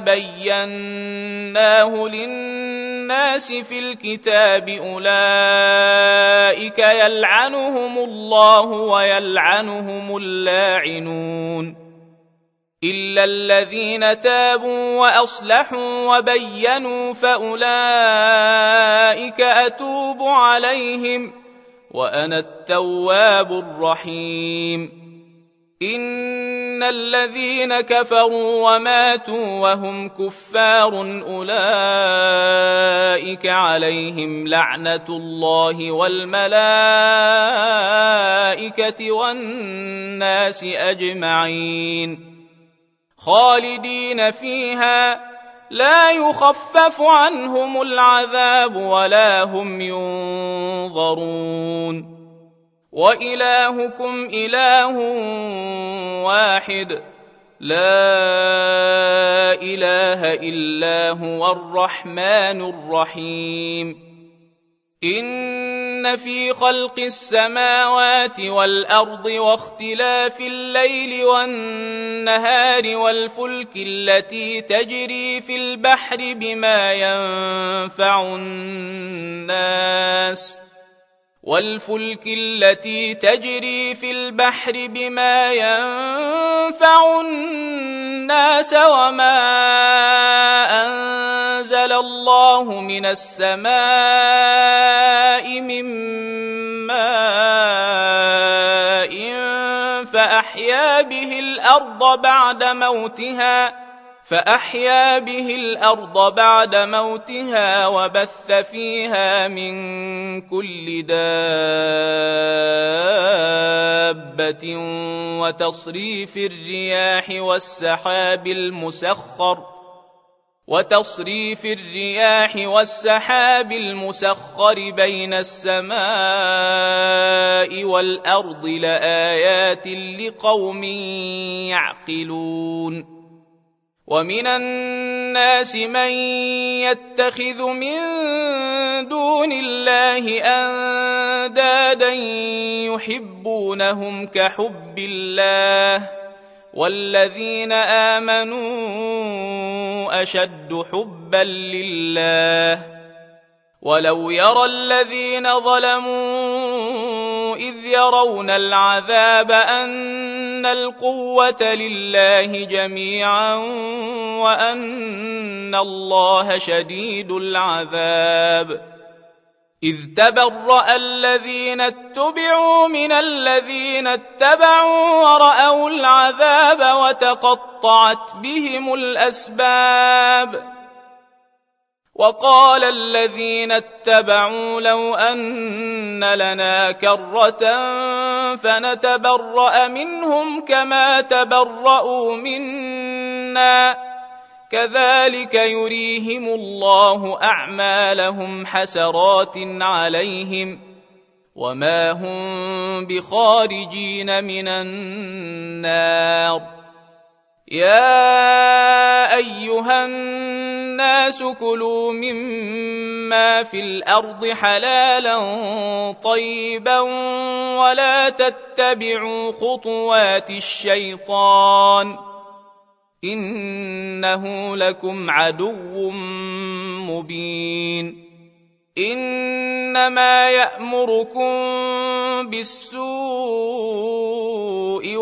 بيناه للناس في الكتاب أولئك يلعنهم الله ويلعنهم اللاعنون إلا الذين تابوا وأصلحوا وبينوا فأولئك أتوب عليهم وأنا التواب الرحيم إن الذين كفروا وماتوا وهم كفار أولئك عليهم لعنة الله والملائكة والناس أجمعين خالدين فيها لا يخفف عنهم العذاب ولا هم ينظرون وإلهكم إله واحد لا إله إلا هو الرحمن الرحيم إن في خلق السماوات والأرض واختلاف الليل والنهار والفلك التي تجري في البحر بما ينفع الناس وما أنزل الله من السماء من ماء فأحيا به الأرض بعد موتها وبث فيها من كل دابة وتصريف الرياح والسحاب المسخر بين السماء والأرض لآيات لقوم يعقلون ومن الناس من يتخذ من دون الله أندادا يحبونهم كحب الله والذين آمنوا أشد حبا لله ولو يرى الذين ظلموا إذ يرون العذاب أن القوة لله جميعا وأن الله شديد العذاب إذ تبرأ الذين اتبعوا من الذين اتبعوا ورأوا العذاب وتقطعت بهم الأسباب وقال الذين اتبعوا لو أن لنا كرة فنتبرأ منهم كما تبرأوا منا كذلك يريهم الله أعمالهم حسرات عليهم وما هم بخارجين من النار يا أيها الناس كلوا مما في الأرض حلالا طيبا ولا تتبعوا خطوات الشيطان إنه لكم عدو مبين إنما يأمركم بالسوء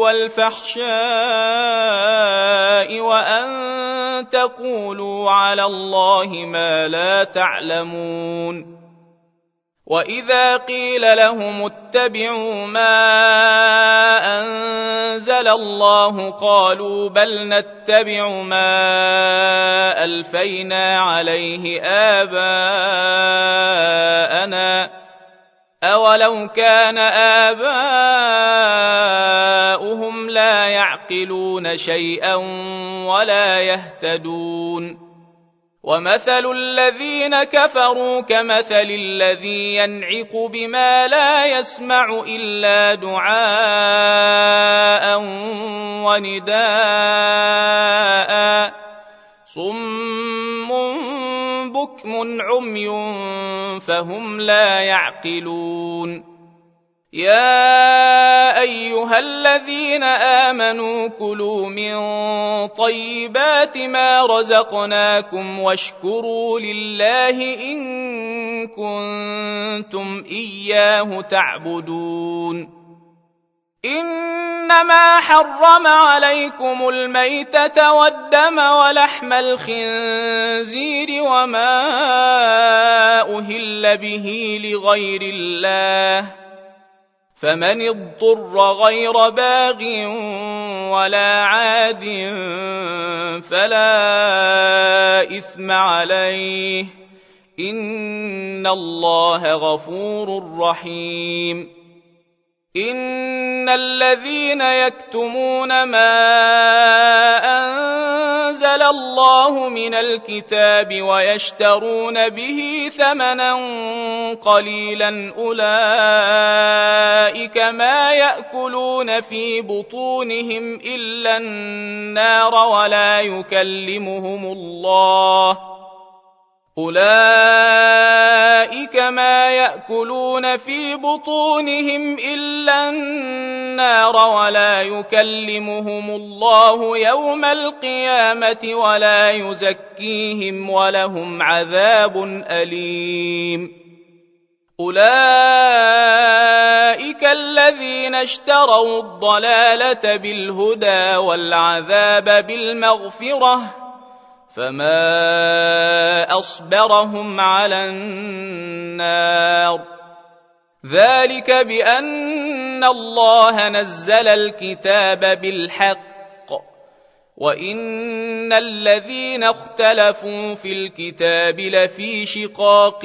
والفحشاء وأن تقولوا على الله ما لا تعلمون وإذا قيل لهم اتبعوا ما أنزل الله قالوا بل نتبع ما ألفينا عليه آباءنا أولو كان آباؤهم لا يعقلون شيئا ولا يهتدون ومثل الذين كفروا كمثل الذي ينعق بما لا يسمع إلا دعاء ونداء صم بكم عمي فهم لا يعقلون يا أيها الذين آمنوا كلوا من طيبات ما رزقناكم واشكروا لله إن كنتم إياه تعبدون إنما حرم عليكم الميتة والدم ولحم الخنزير وما أهل به لغير الله فمن اضطر غير باغ ولا عاد فلا إثم عليه إن الله غفور رحيم إن الذين يكتمون ما أنزل الله من الكتاب ويشترون به ثمنا قليلا أولئك ما يأكلون في بطونهم إلا النار ولا يكلمهم الله أولئك ما يأكلون في بطونهم إلا النار ولا يكلمهم الله يوم القيامة ولا يزكيهم ولهم عذاب أليم أولئك الذين اشتروا الضلالة بالهدى والعذاب بالمغفرة فما أصبرهم على النار ذلك بأن الله نزل الكتاب بالحق وإن الذين اختلفوا في الكتاب لفي شقاق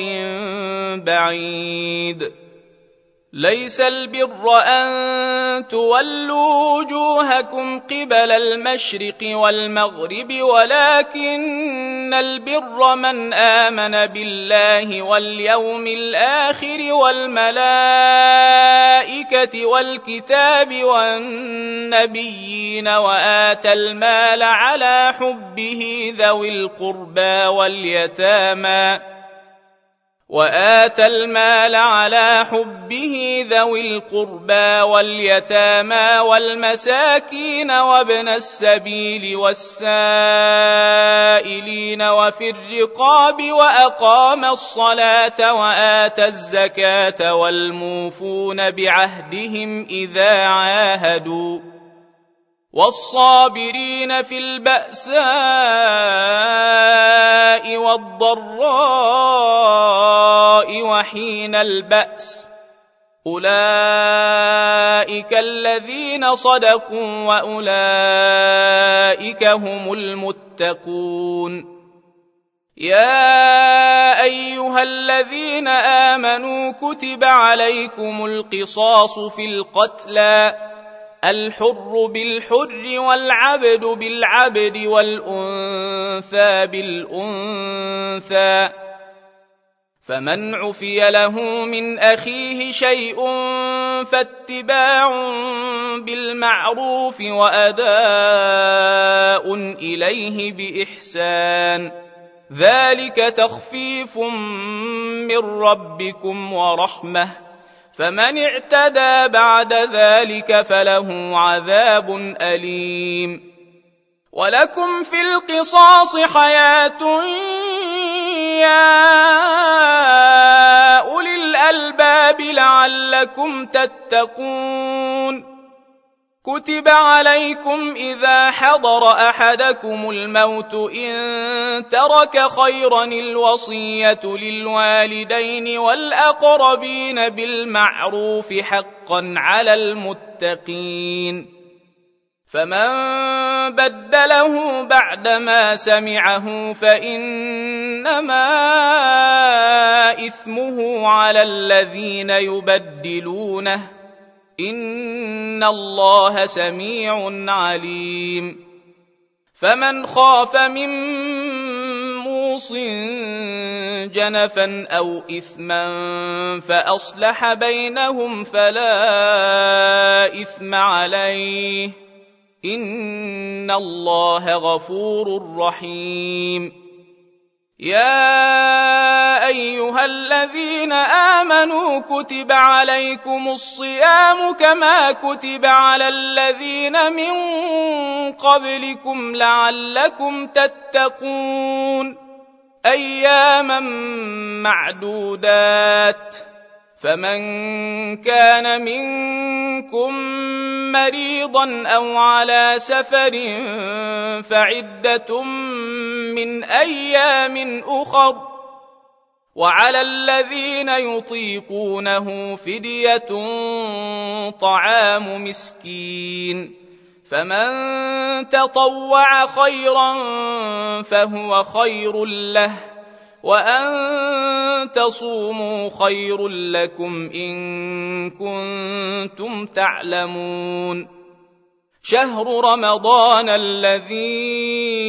بعيد ليس البر أن تولوا وجوهكم قبل المشرق والمغرب ولكن البر من آمن بالله واليوم الآخر والملائكة والكتاب والنبيين وآتى المال على حبه ذوي القربى واليتامى والمساكين وابن السبيل والسائلين وفي الرقاب وأقام الصلاة وآتى الزكاة والموفون بعهدهم إذا عاهدوا والصابرين في البأساء والضراء وحين البأس أولئك الذين صدقوا وأولئك هم المتقون يا أيها الذين آمنوا كتب عليكم القصاص في القتلى الحر بالحر والعبد بالعبد والأنثى بالأنثى فمن عفي له من أخيه شيء فاتباع بالمعروف وأداء إليه بإحسان ذلك تخفيف من ربكم ورحمة فمن اعتدى بعد ذلك فله عذاب أليم ولكم في القصاص حياة يا أولي الألباب لعلكم تتقون كتب عليكم إذا حضر أحدكم الموت إن ترك خيرا الوصية للوالدين والأقربين بالمعروف حقا على المتقين فمن بدله بعدما سمعه فإنما إثمه على الذين يبدلونه إن الله سميع عليم فمن خاف من موص جنفا أو إثما فأصلح بينهم فلا إثم عليه إن الله غفور رحيم يا أيها الذين آمنوا كتب عليكم الصيام كما كتب على الذين من قبلكم لعلكم تتقون أياما معدودات فمن كان منكم مريضا أو على سفر فعدة من أيام أخر وعلى الذين يطيقونه فدية طعام مسكين فمن تطوع خيرا فهو خير له وأن تصوموا خير لكم إن كنتم تعلمون شهر رمضان الذي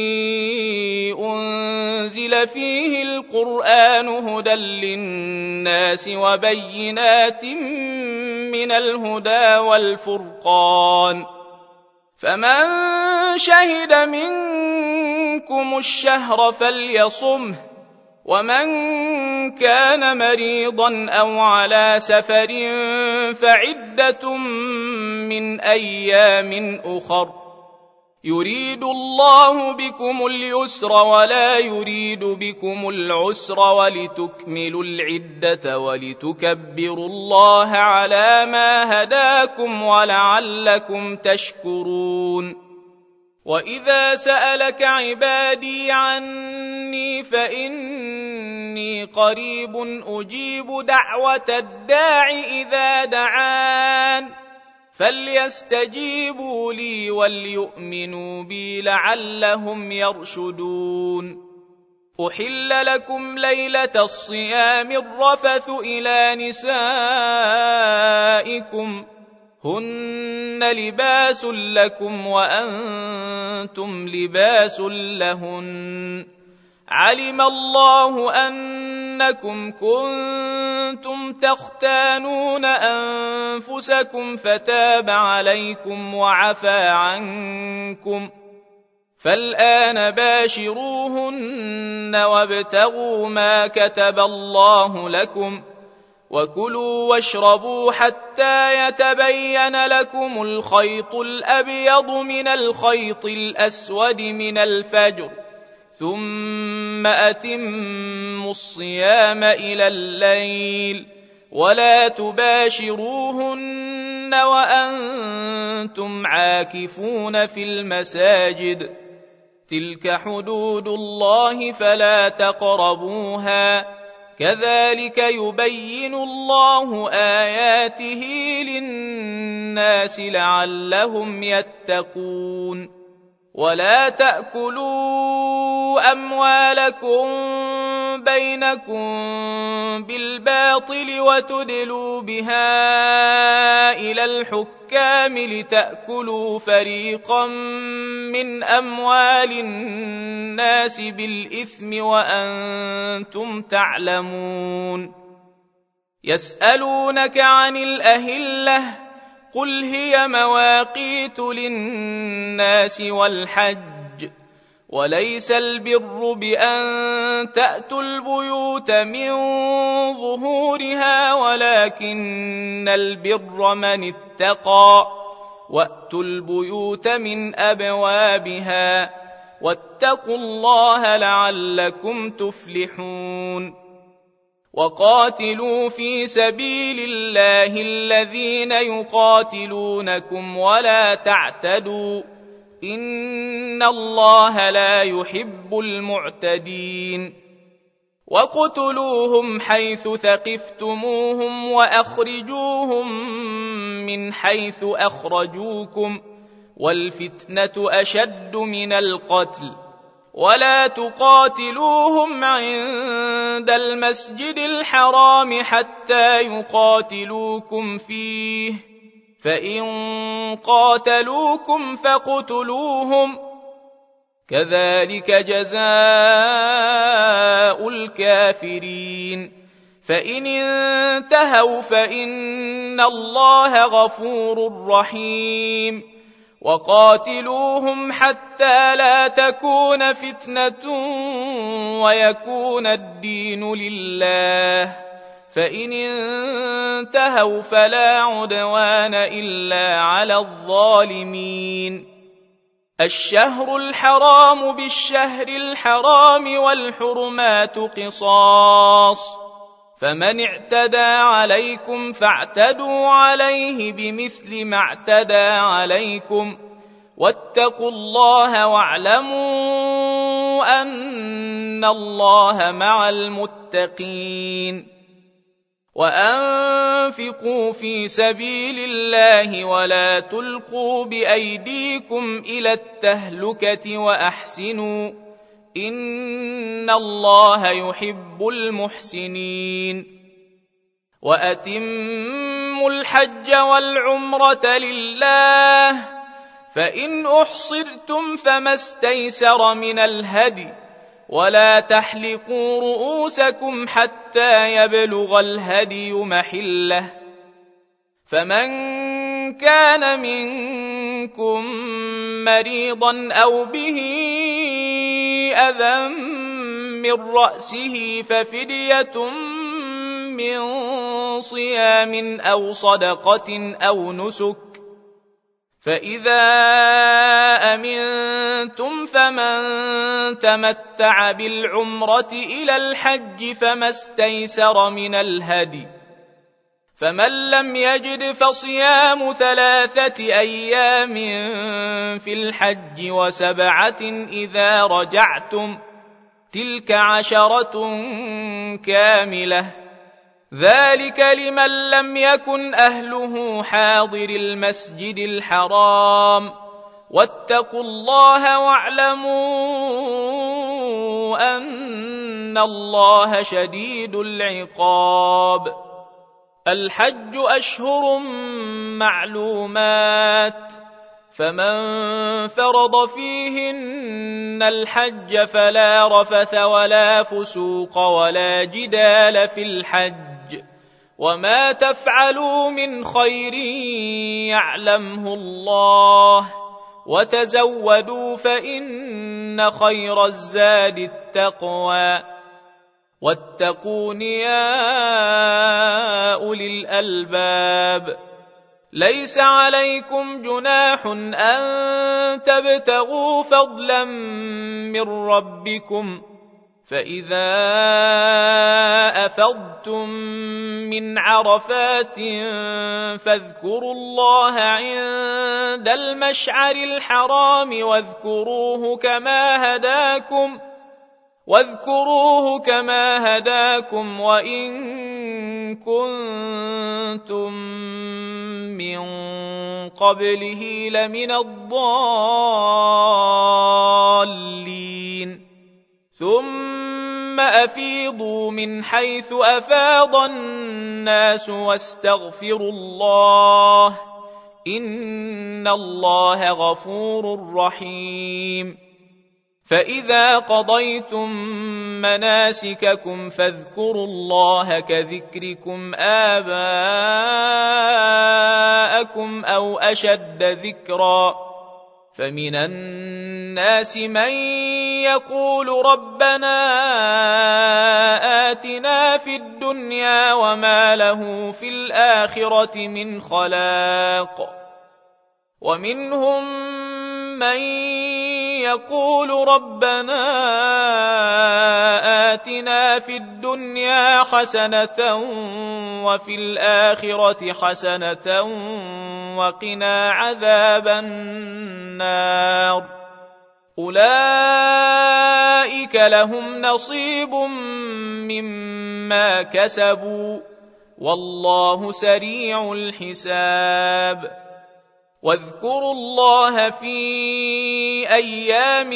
أنزل فيه القرآن هدى للناس وبينات من الهدى والفرقان فمن شهد منكم الشهر فليصمه ومن كان مريضا أو على سفر فعدة من أيام أخر يريد الله بكم اليسر ولا يريد بكم العسر ولتكملوا العدة ولتكبروا الله على ما هداكم ولعلكم تشكرون وإذا سألك عبادي عني فإني قريب أجيب دعوة الداع إذا دعان فليستجيبوا لي وليؤمنوا بي لعلهم يرشدون أحل لكم ليلة الصيام الرفث إلى نسائكم هن لباس لكم وأنتم لباس لهن علم الله أنكم كنتم تختانون أنفسكم فتاب عليكم وعفى عنكم فالآن باشروهن وابتغوا ما كتب الله لكم وكلوا واشربوا حتى يتبين لكم الخيط الأبيض من الخيط الأسود من الفجر ثم أتموا الصيام إلى الليل ولا تباشروهن وأنتم عاكفون في المساجد تلك حدود الله فلا تقربوها كذلك يبين الله آياته للناس لعلهم يتقون ولا تأكلوا أموالكم بينكم بالباطل وتدلوا بها إلى الحكام لتأكلوا فريقا من أموال الناس بالإثم وأنتم تعلمون يسألونك عن الأهلة قل هي مواقيت للناس والحج وليس البر بأن تأتوا البيوت من ظهورها ولكن البر من اتقى وأتوا البيوت من أبوابها واتقوا الله لعلكم تفلحون وقاتلوا في سبيل الله الذين يقاتلونكم ولا تعتدوا إن الله لا يحب المعتدين وقتلوهم حيث ثقفتموهم وأخرجوهم من حيث أخرجوكم والفتنة أشد من القتل ولا تقاتلوهم عند المسجد الحرام حتى يقاتلوكم فيه فإن قاتلوكم فاقتلوهم كذلك جزاء الكافرين فإن انتهوا فإن الله غفور رحيم وقاتلوهم حتى لا تكون فتنة ويكون الدين لله فإن انتهوا فلا عدوان إلا على الظالمين الشهر الحرام بالشهر الحرام والحرمات قصاص فمن اعتدى عليكم فاعتدوا عليه بمثل ما اعتدى عليكم واتقوا الله واعلموا أن الله مع المتقين وأنفقوا في سبيل الله ولا تلقوا بأيديكم إلى التهلكة وأحسنوا إن الله يحب المحسنين وأتموا الحج والعمرة لله فإن أحصرتم فما استيسر من الهدي ولا تحلقوا رؤوسكم حتى يبلغ الهدي محله فمن كان منكم مريضا أو به أذى من رأسه ففدية من صيام أو صدقة أو نسك فإذا أمنتم فمن تمتع بالعمرة إلى الحج فما استيسر من الهدي فمن لم يجد فصيام 3 أيام في الحج و7 إذا رجعتم تلك 10 كاملة ذلك لمن لم يكن أهله حاضر المسجد الحرام واتقوا الله واعلموا أن الله شديد العقاب الحج أشهر معلومات فمن فرض فيهن الحج فلا رفث ولا فسوق ولا جدال في الحج وما تفعلوا من خير يعلمه الله وتزودوا فإن خير الزاد التقوى واتقون يا أولي الألباب ليس عليكم جناح أن تبتغوا فضلا من ربكم فإذا أفضتم من عرفات فاذكروا الله عند المشعر الحرام واذكروه كما هداكم واذكروه كما هداكم وإن كنتم من قبله لمن الضالين ثم أفيضوا من حيث أفاض الناس واستغفروا الله إن الله غفور رحيم فإذا قضيتم مناسككم فاذكروا الله كذكركم آباءكم أو أشد ذكرا فمن الناس من يقول ربنا آتنا في الدنيا وما له في الآخرة من خلاق ومنهم من يقول ربنا آتنا في الدنيا حسنة وفي الآخرة حسنة وقنا عذاب النار أولئك لهم نصيب مما كسبوا والله سريع الحساب واذكروا الله في أيام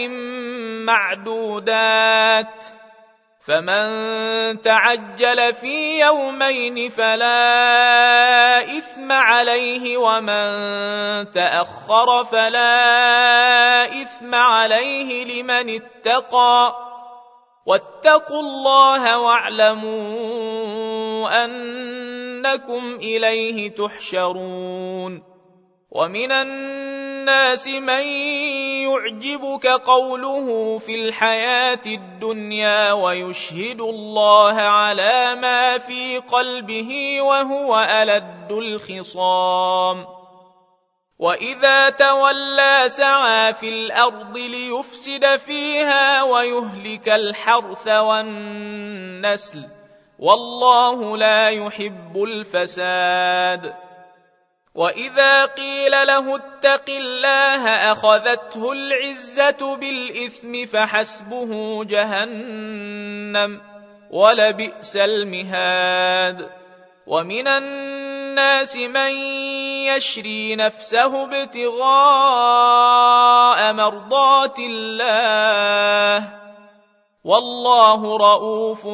معدودات فمن تعجل في يومين فلا إثم عليه ومن تأخر فلا إثم عليه لمن اتقى واتقوا الله واعلموا أنكم إليه تحشرون ومن الناس من يعجبك قوله في الحياة الدنيا ويشهد الله على ما في قلبه وهو ألد الخصام وإذا تولى سعى في الأرض ليفسد فيها ويهلك الحرث والنسل والله لا يحب الفساد وإذا قيل له اتق الله أخذته العزة بالإثم فحسبه جهنم ولبئس المهاد ومن الناس من يشري نفسه ابتغاء مرضات الله والله رؤوف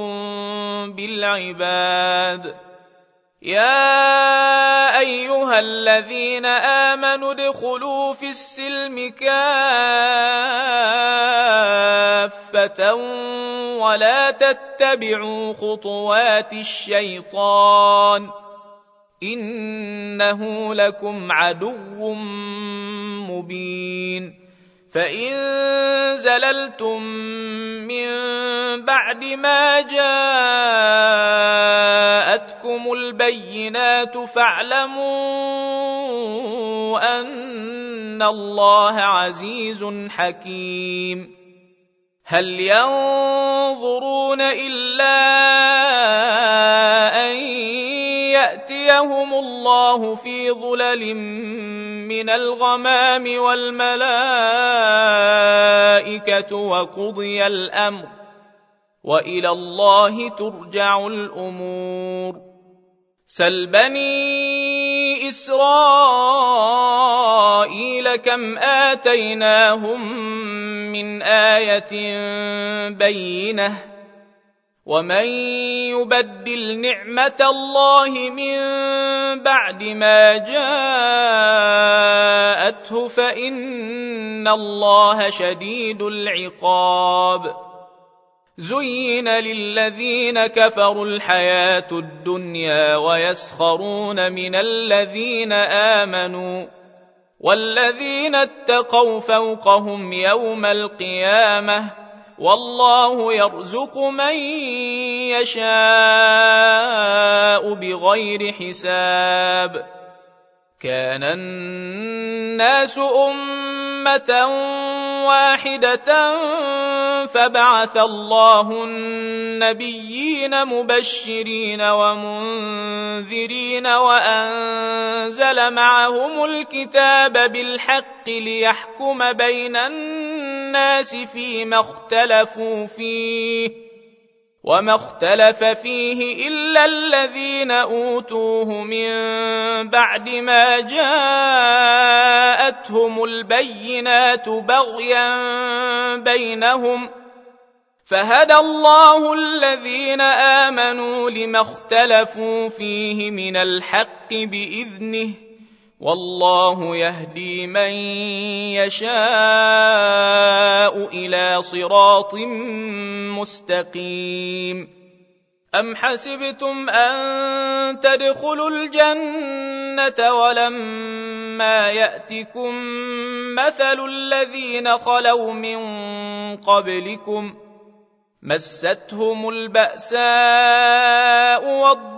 بالعباد يا أيها الذين آمنوا ادخلوا في السلم كافة ولا تتبعوا خطوات الشيطان إنه لكم عدو مبين فإن زللتم من بعد ما جاءتكم البينات فاعلموا أن الله عزيز حكيم هل ينظرون إلا أن يأتيهم الله في ظلل من الغمام والملائكة وقضي الأمر وإلى الله ترجع الأمور سل بني إسرائيل كم آتيناهم من آية بينة ومن يبدل نعمة الله من بعد ما جاءته فإن الله شديد العقاب زين للذين كفروا الحياة الدنيا ويسخرون من الذين آمنوا والذين اتقوا فوقهم يوم القيامة والله يرزق من يشاء بغير حساب كان الناس واحدة فبعث الله النبيين مبشرين ومنذرين وأنزل معهم الكتاب بالحق ليحكم بين الناس فيما اختلفوا فيه وما اختلف فيه إلا الذين أوتوه من بعد ما جاءتهم البينات بغيا بينهم فهدى الله الذين آمنوا لما اختلفوا فيه من الحق بإذنه والله يهدي من يشاء إلى صراط مستقيم. أم حسبتم أن تدخلوا الجنة ولما يأتكم مثل الذين خلوا من قبلكم مستهم البأساء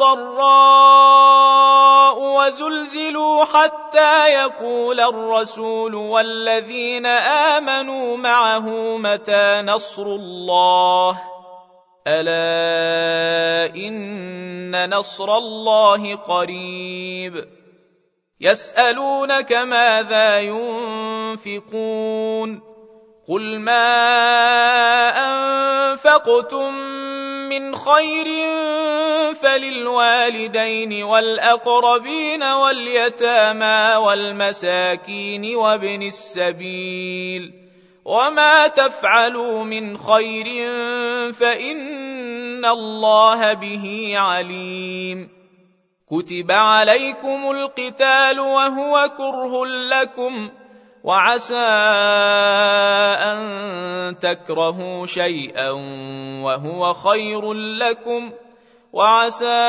والضراء وزلزلوا حتى يقول الرسول والذين آمنوا معه متى نصر الله ألا إن نصر الله قريب. يسألونك ماذا ينفقون قل ما أنفقتم من خير فللوالدين والأقربين واليتامى والمساكين وابن السبيل وما تفعلوا من خير فإن الله به عليم. كتب عليكم القتال وهو كره لكم وعسى أن تكرهوا شيئا وهو خير لكم وعسى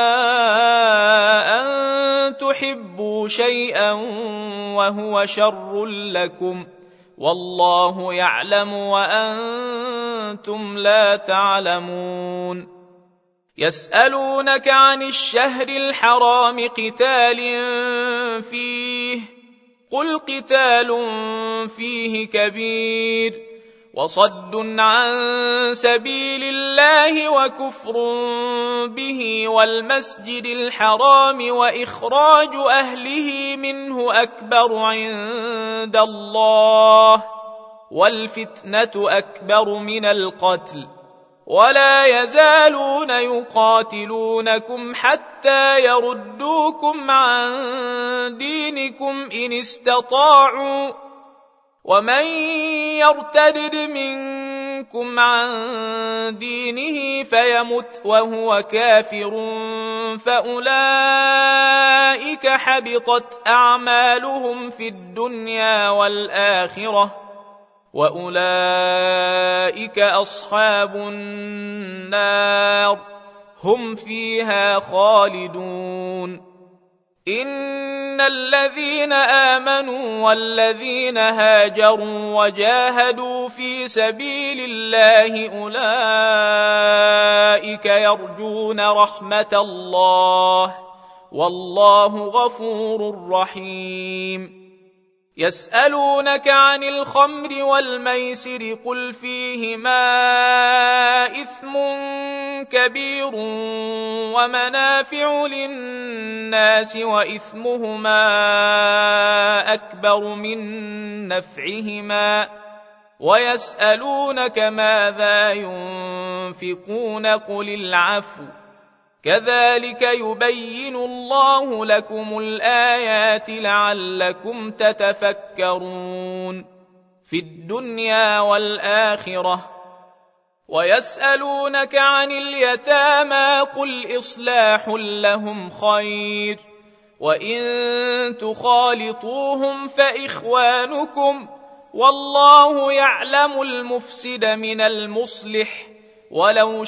أن تحبوا شيئا وهو شر لكم والله يعلم وأنتم لا تعلمون. يسألونك عن الشهر الحرام قتال فيه قل قتال فيه كبير وصد عن سبيل الله وكفر به والمسجد الحرام وإخراج أهله منه أكبر عند الله والفتنة أكبر من القتل ولا يزالون يقاتلونكم حتى يردوكم عن دينكم إن استطاعوا ومن يرتد منكم عن دينه فيمت وهو كافر فأولئك حبطت أعمالهم في الدنيا والآخرة وأولئك أصحاب النار هم فيها خالدون. إن الذين آمنوا والذين هاجروا وجاهدوا في سبيل الله أولئك يرجون رحمة الله والله غفور رحيم. يسألونك عن الخمر والميسر قل فيهما إثم كبير ومنافع للناس وإثمهما أكبر من نفعهما ويسألونك ماذا ينفقون قل العفو كذلك يبين الله لكم الآيات لعلكم تتفكرون في الدنيا والآخرة. ويسألونك عن اليتامى قل إصلاح لهم خير وإن تخالطوهم فإخوانكم والله يعلم المفسد من المصلح ولو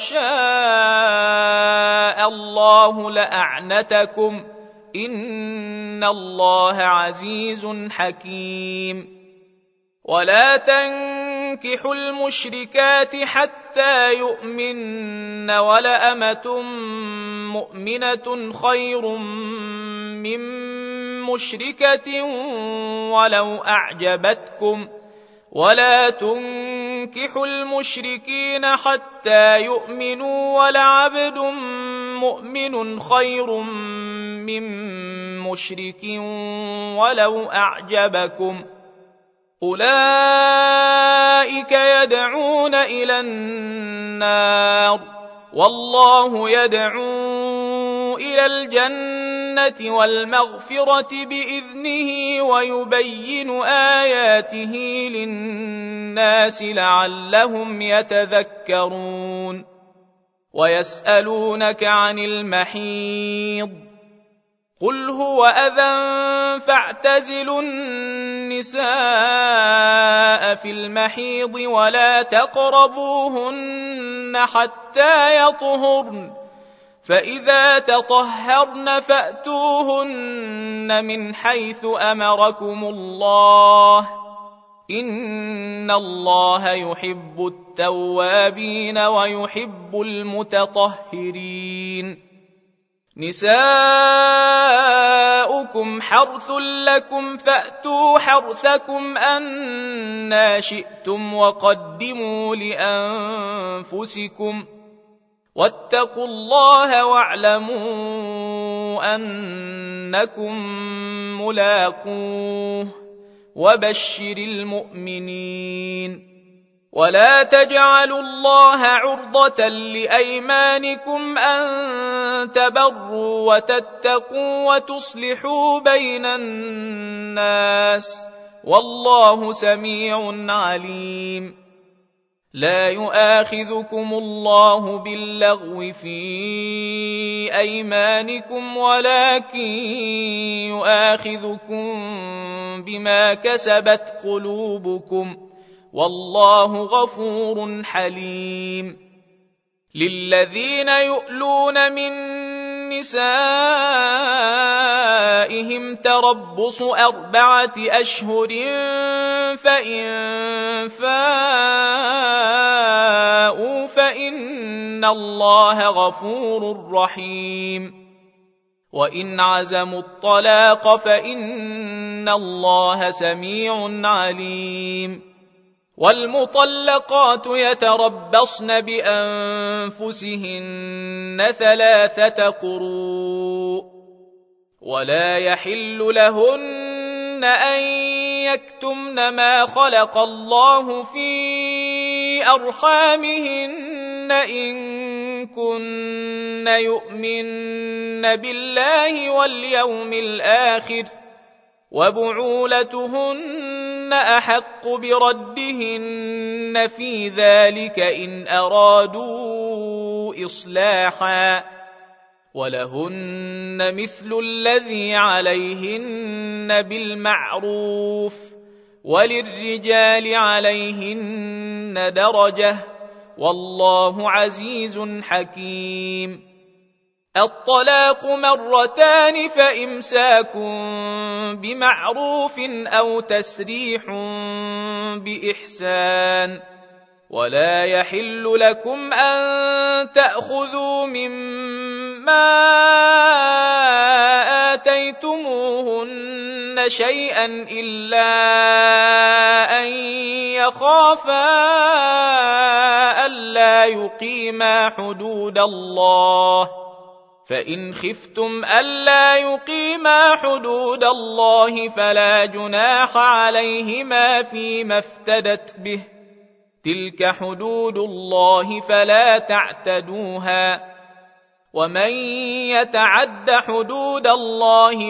شاء الله لأعنتكم إن الله عزيز حكيم. ولا تنكحوا المشركات حتى يؤمن ولأمة مؤمنة خير من مشركة ولو أعجبتكم ولا تنكحوا المشركين حتى يؤمنوا ولعبد مؤمن خير من مشرك ولو أعجبكم أولئك يدعون إلى النار والله يدعو إلى الجنة والمغفرة بإذنه ويبين آياته للناس لعلهم يتذكرون ويسألونك عن المحيض قل هو أذى فاعتزلوا النساء في المحيض ولا تقربوهن حتى يطهرن فإذا تطهرن فأتوهن من حيث أمركم الله إن الله يحب التوابين ويحب المتطهرين نساؤكم حرث لكم فأتوا حرثكم أنى شئتم وقدموا لأنفسكم واتقوا الله واعلموا أنكم ملاقوه وبشر المؤمنين ولا تجعلوا الله عرضة لأيمانكم أن تبروا وتتقوا وتصلحوا بين الناس والله سميع عليم لا يؤاخذكم الله باللغو في أيمانكم ولكن يؤاخذكم بما كسبت قلوبكم والله غفور حليم للذين يؤلون من نسائهم تربص 4 أشهر فإن فاءوا فإن الله غفور رحيم وإن عزموا الطلاق فإن الله سميع عليم والمطلقات يتربصن بأنفسهن 3 قروء ولا يحل لهن أن يكتمن ما خلق الله في أرحامهن إن كن يؤمن بالله واليوم الآخر وبعولتهن أحق بردهن في ذلك إن أرادوا إصلاحا ولهن مثل الذي عليهن بالمعروف وللرجال عليهن درجة والله عزيز حكيم الطلاق 2 فإمساك بمعروف أو تسريح بإحسان ولا يحل لكم أن تأخذوا مما آتيتموهن شيئا إلا أن يخافا ألا يقيما حدود الله فإن خفتم ألا يقيما حدود الله فلا جناح عليهما فيما افتدت به تلك حدود الله فلا تعتدوها ومن يتعد حدود الله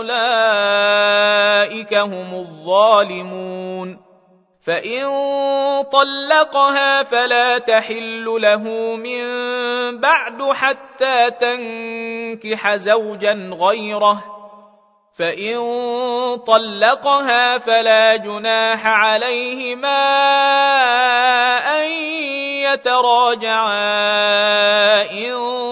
فأولئك هم الظالمون فإن طلقها فلا تحل له من بعد حتى تنكح زوجا غيره فإن طلقها فلا جناح عليهما أن يتراجعا إن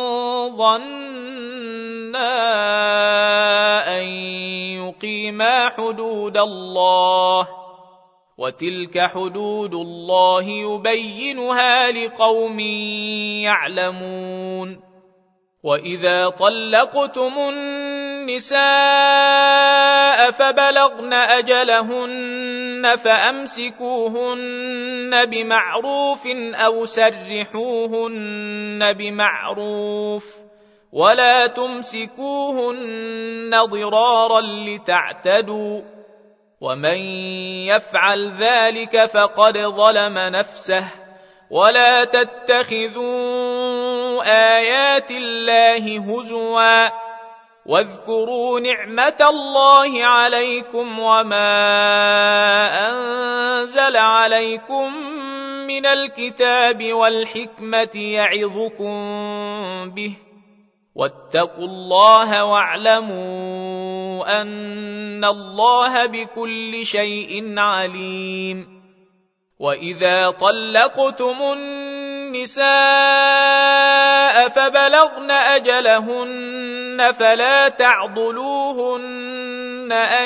ظنا أن يقيما حدود الله وتلك حدود الله يبينها لقوم يعلمون وإذا طلقتم النساء فبلغن أجلهن فأمسكوهن بمعروف أو سرحوهن بمعروف ولا تمسكوهن ضرارا لتعتدوا ومن يفعل ذلك فقد ظلم نفسه ولا تتخذوا آيات الله هزوا واذكروا نعمة الله عليكم وما أنزل عليكم من الكتاب والحكمة يعظكم به واتقوا الله واعلموا أن الله بكل شيء عليم وإذا طلقتم النساء فبلغن أجلهن فلا تعضلوهن أن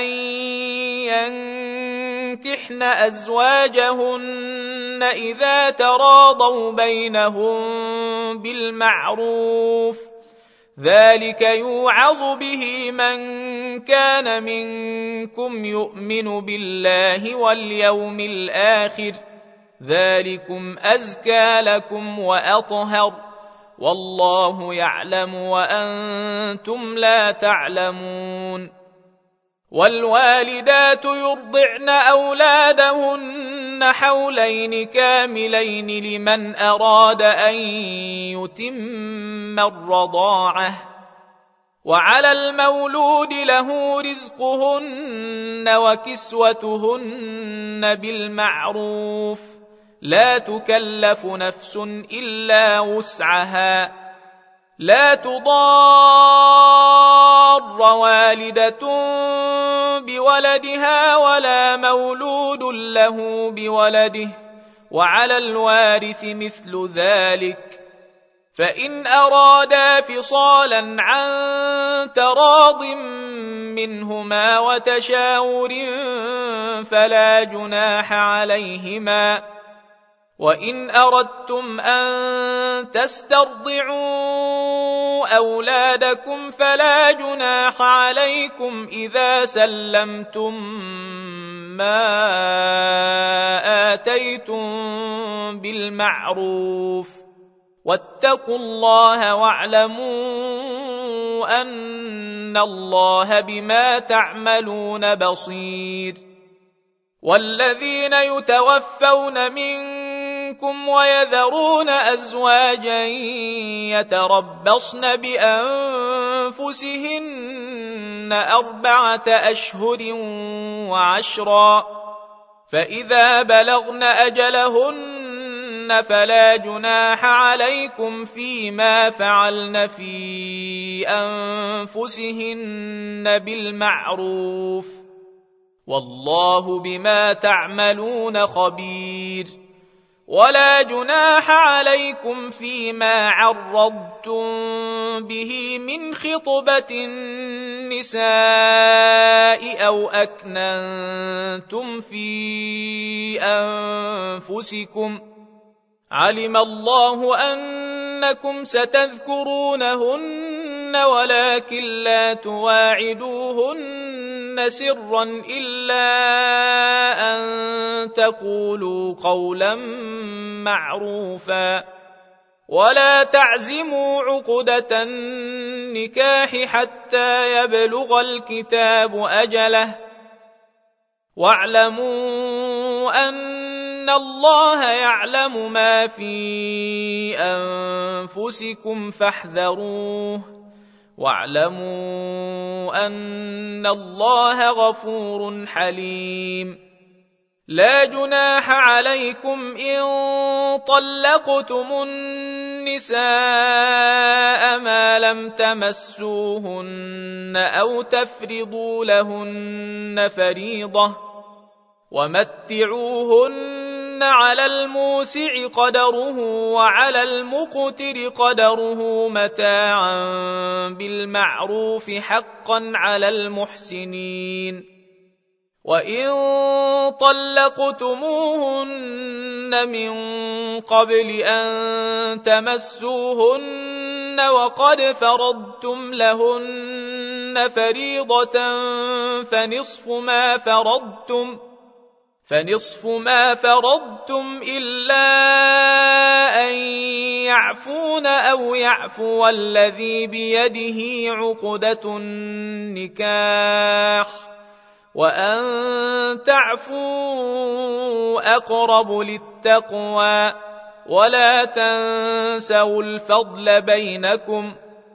ينكحن أزواجهن إذا تراضوا بينهم بالمعروف ذلك يوعظ به من كان منكم يؤمن بالله واليوم الآخر ذلكم أزكى لكم وأطهر والله يعلم وأنتم لا تعلمون والوالدات يرضعن أولادهن حولين كاملين لمن أراد أن يتم الرضاعة وعلى المولود له رزقهن وكسوتهن بالمعروف لا تكلف نفس إلا وسعها لا تضار والدة بولدها ولا مولود له بولده وعلى الوارث مثل ذلك فإن أرادا فصالا عن تراض منهما وتشاور فلا جناح عليهما وإن أردتم أن تسترضعوا أولادكم فلا جناح عليكم إذا سلمتم ما آتيتم بالمعروف واتقوا الله واعلموا أن الله بما تعملون بصير والذين يتوفون منكم ويذرون أزواجا يتربصن بأنفسهن 4 أشهر و10 فإذا بلغن أجلهن فلا جناح عليكم فيما فعلن في أنفسهن بالمعروف والله بما تعملون خبير ولا جناح عليكم فيما عرضتم به من خطبة النساء أو أكننتم في أنفسكم علم الله أنكم ستذكرونهن ولكن لا تواعدوهن سرا إلا أن تقولوا قولا معروفا ولا تعزموا عقدة النكاح حتى يبلغ الكتاب أجله واعلموا أن الله يعلم ما في أنفسكم فاحذروه واعلموا أن الله غفور حليم لا جناح عليكم إن طلقتم النساء ما لم تمسوهن أو تفرضوا لهن فريضة ومتعوهن على الموسع قدره وعلى المقتر قدره متاعا بالمعروف حقا على المحسنين وإن طلقتموهن من قبل أن تمسوهن وقد فرضتم لهن فريضة فنصف ما فرضتم فنصف ما فرضتم إلا أن يعفون أو يعفو الذي بيده عقدة النكاح وأن تعفوا أقرب للتقوى ولا تنسوا الفضل بينكم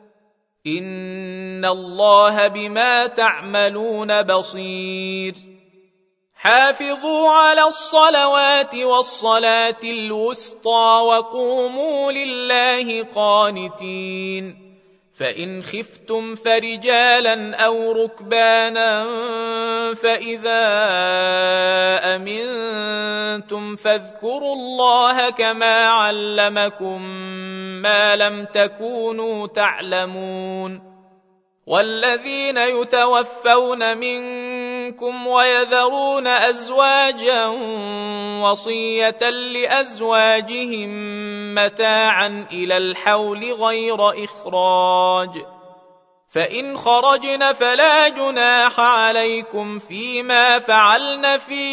إن الله بما تعملون بصير حافظوا على الصلوات والصلاة الوسطى وقوموا لله قانتين فإن خفتم فرجالا أو ركبانا فإذا أمنتم فاذكروا الله كما علمكم ما لم تكونوا تعلمون والذين يتوفون منكم ويذرون أزواجا وصية لأزواجهم متاعا إلى الحول غير إخراج فإن خرجن فلا جناح عليكم فيما فعلن في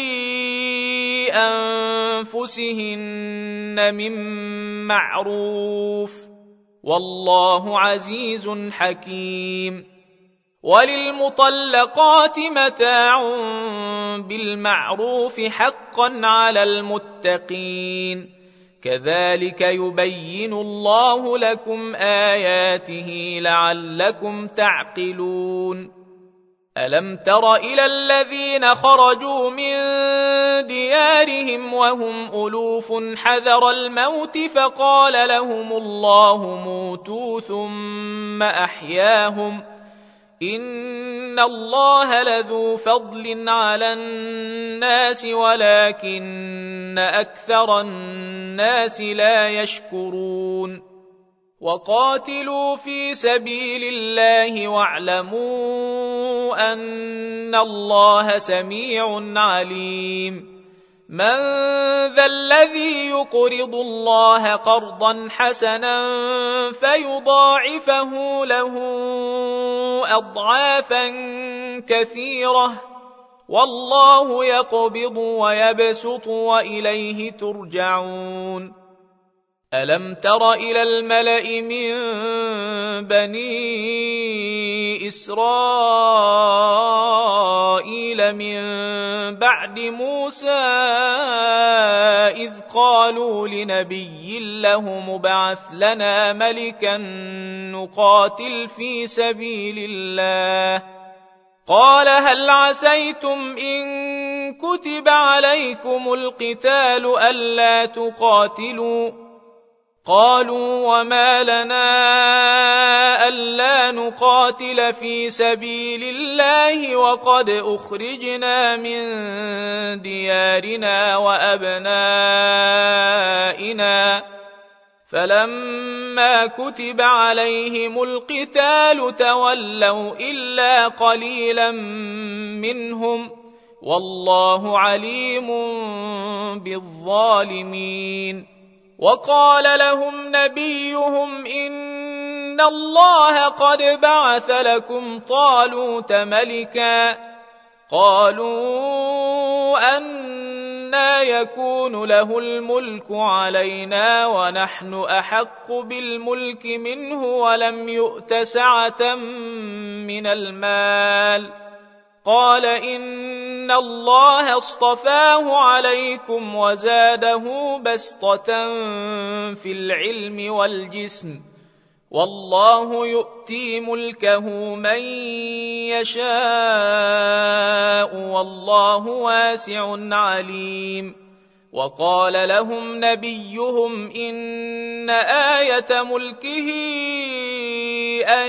أنفسهن من معروف والله عزيز حكيم وللمطلقات متاع بالمعروف حقا على المتقين كذلك يبين الله لكم آياته لعلكم تعقلون ألم تر إلى الذين خرجوا من ديارهم وهم ألوف حذر الموت فقال لهم الله موتوا ثم أحياهم إن الله لذو فضل على الناس ولكن أكثر الناس لا يشكرون وقاتلوا في سبيل الله واعلموا أن الله سميع عليم من ذا الذي يقرض الله قرضا حسنا فيضاعفه له أضعافا كثيرة والله يقبض ويبسط وإليه ترجعون ألم تر إلى الملأ من بني إسرائيل من بعد موسى إذ قالوا لنبي له مبعث لنا ملكا نقاتل في سبيل الله قال هل عسيتم إن كتب عليكم القتال ألا تقاتلوا قالوا وما لنا ألا نقاتل في سبيل الله وقد أخرجنا من ديارنا وأبنائنا فلما كتب عليهم القتال تولوا إلا قليلا منهم والله عليم بالظالمين وقال لهم نبيهم إن الله قد بعث لكم طالوت ملكا قالوا أنى يكون له الملك علينا ونحن أحق بالملك منه ولم يؤت سعة من المال قال إن الله اصطفاه عليكم وزاده بسطة في العلم والجسم والله يؤتي ملكه من يشاء والله واسع عليم وقال لهم نبيهم إن آية ملكه أن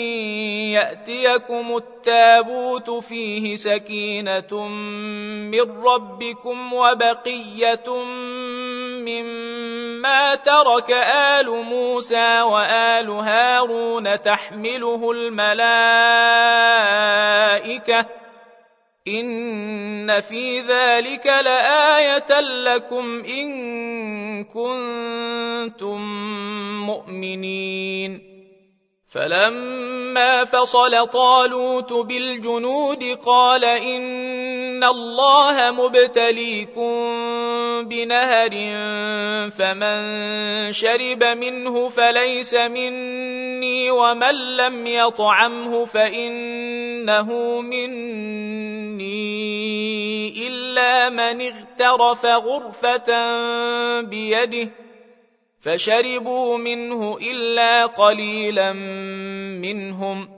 يأتيكم التابوت فيه سكينة من ربكم وبقية مما ترك آل موسى وآل هارون تحمله الملائكة إن في ذلك لآية لكم إن كنتم مؤمنين فلما فصل طالوت بالجنود قال إني إن الله مبتليكم بنهر فمن شرب منه فليس مني ومن لم يطعمه فإنه مني إلا من اغترف غرفة بيده فشربوا منه إلا قليلا منهم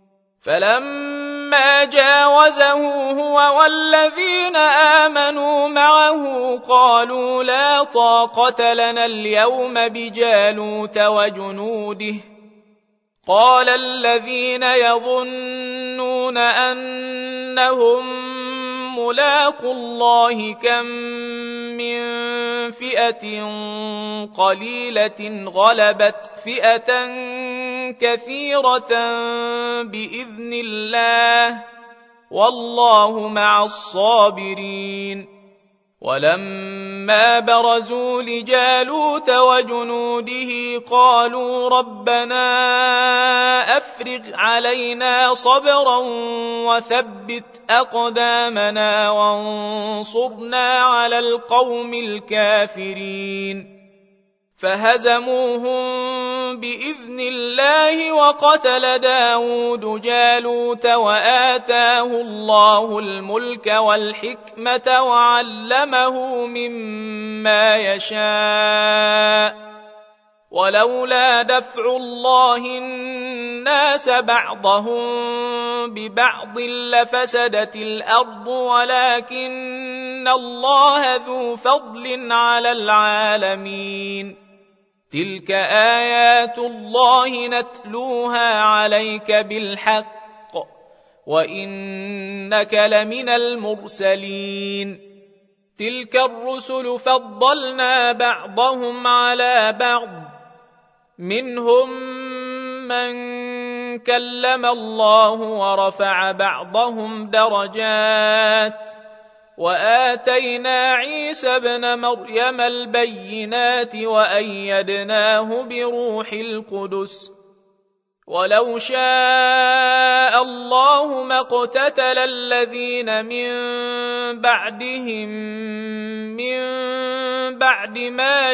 فلما جاوزه هو والذين آمنوا معه قالوا لا طاقة لنا اليوم بجالوت وجنوده قال الذين يظنون أنهم ملاقو الله كم من فئة قليلة غلبت فئة كثيرة بإذن الله والله مع الصابرين ولما برزوا لجالوت وجنوده قالوا ربنا أفرغ علينا صبرا وثبت أقدامنا وانصرنا على القوم الكافرين فهزموهم بإذن الله وقتل داود جالوت وآتاه الله الملك والحكمة وعلمه مما يشاء ولولا دفع الله الناس بعضهم ببعض لفسدت الأرض ولكن الله ذو فضل على العالمين تلك آيات الله نتلوها عليك بالحق وإنك لمن المرسلين تلك الرسل فضلنا بعضهم على بعض منهم من كلم الله ورفع بعضهم درجات وآتينا عيسى ابن مريم البينات وأيدناه بروح القدس ولو شاء الله ما اقتتل الذين من بعدهم من بعد ما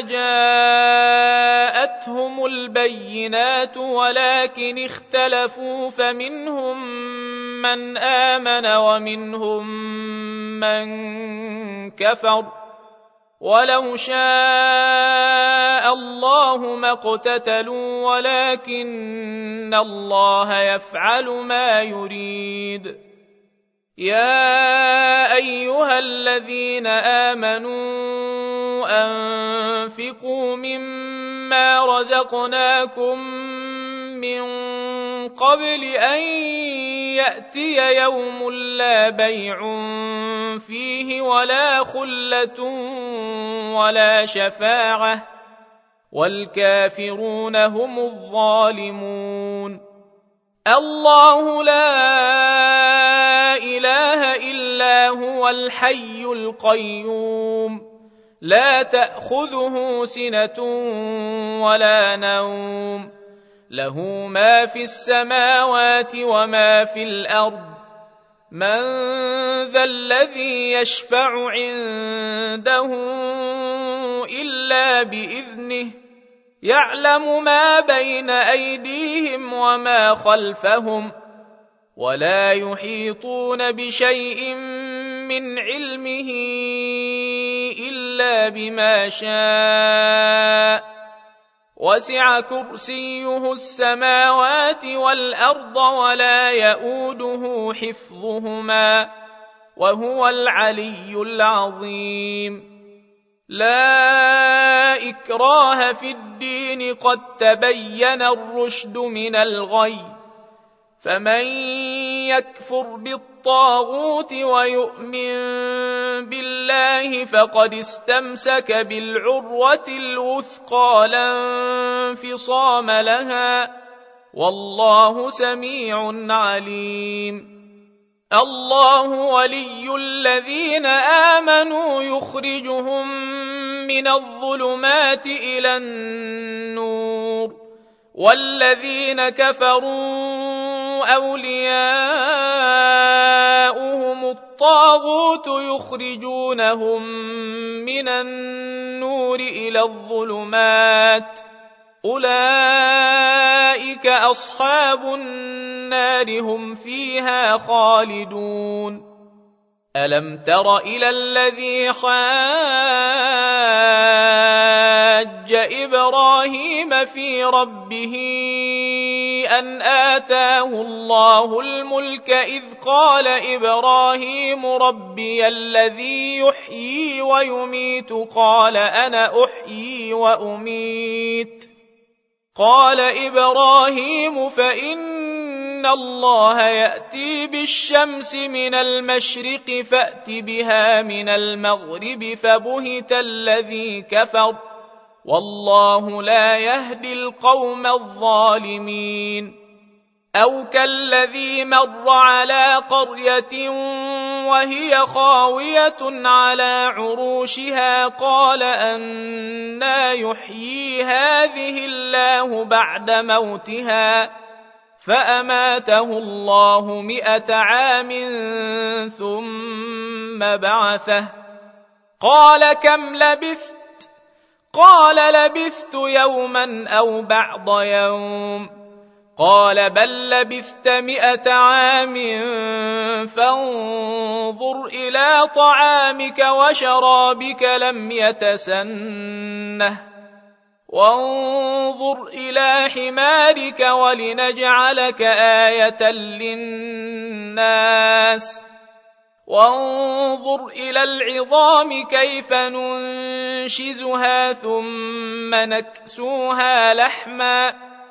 جاءتهم البينات ولكن اختلفوا فمنهم من آمن ومنهم من كفر ولو شاء الله ما اقتتلوا ولكن الله يفعل ما يريد يا أيها الذين آمنوا أنفقوا مما رزقناكم من قبل أن يأتي يوم لا بيع فيه ولا خلة ولا شفاعة والكافرون هم الظالمون الله لا إله إلا هو الحي القيوم لا تأخذه سنة ولا نوم له ما في السماوات وما في الأرض من ذا الذي يشفع عنده إلا بإذنه يعلم ما بين أيديهم وما خلفهم ولا يحيطون بشيء من علمه إلا بما شاء وسع كرسيه السماوات والأرض ولا يؤوده حفظهما وهو العلي العظيم لا إكراه في الدين قد تبين الرشد من الغي فمن يكفر بالطاغوت ويؤمن بالله فقد استمسك بالعروة الوثقى لا انفصام لها والله سميع عليم الله ولي الذين آمنوا يخرجهم من الظلمات إلى النور والذين كفروا أولياؤهم الطاغوت يخرجونهم من النور إلى الظلمات أولئك أصحاب النار هم فيها خالدون ألم تر إلى الذي حاج إبراهيم في ربه أن آتاه الله الملك إذ قال إبراهيم ربي الذي يحيي ويميت قال أنا أحيي وأميت قال إبراهيم فإن الله يأتي بالشمس من المشرق فأت بها من المغرب فبهت الذي كفر والله لا يهدي القوم الظالمين أو كالذي مر على قرية وهي خاوية على عروشها قال أنى يحيي هذه الله بعد موتها فأماته الله 100 عام ثم بعثه قال كم لبثت قال لبثت يوما أو بعض يوم قال بل لبثت 100 عام فانظر إلى طعامك وشرابك لم يتسنه وانظر إلى حمارك ولنجعلك آية للناس وانظر إلى العظام كيف ننشزها ثم نكسوها لحما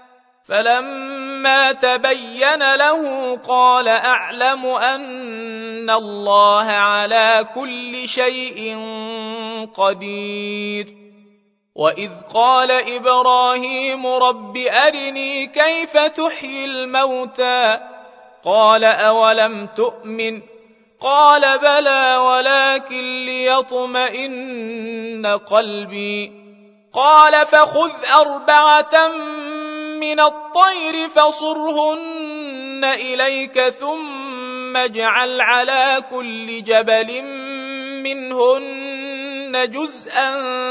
فلما تبين له قال أعلم أن الله على كل شيء قدير وإذ قال إبراهيم رب أرني كيف تحيي الموتى قال أولم تؤمن قال بلى ولكن ليطمئن قلبي قال فخذ 4 من الطير فصرهن إليك ثم اجعل على كل جبل منهن جزءا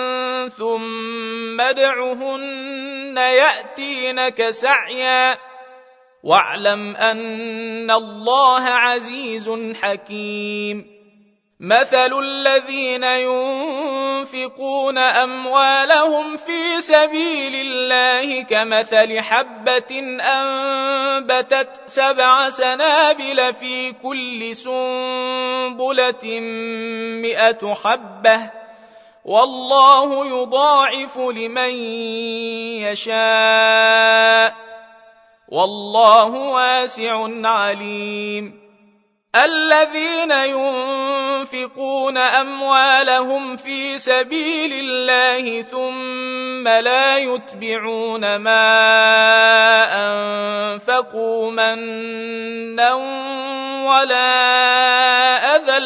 ثم ادعهن يأتينك سعيا واعلم أن الله عزيز حكيم مثل الذين ينفقون أموالهم في سبيل الله كمثل حبة أنبتت 7 سنابل في كل سنبلة 100 حبة والله يضاعف لمن يشاء والله واسع عليم الذين ينفقون أموالهم في سبيل الله ثم لا يتبعون ما أنفقوا منا ولا أذى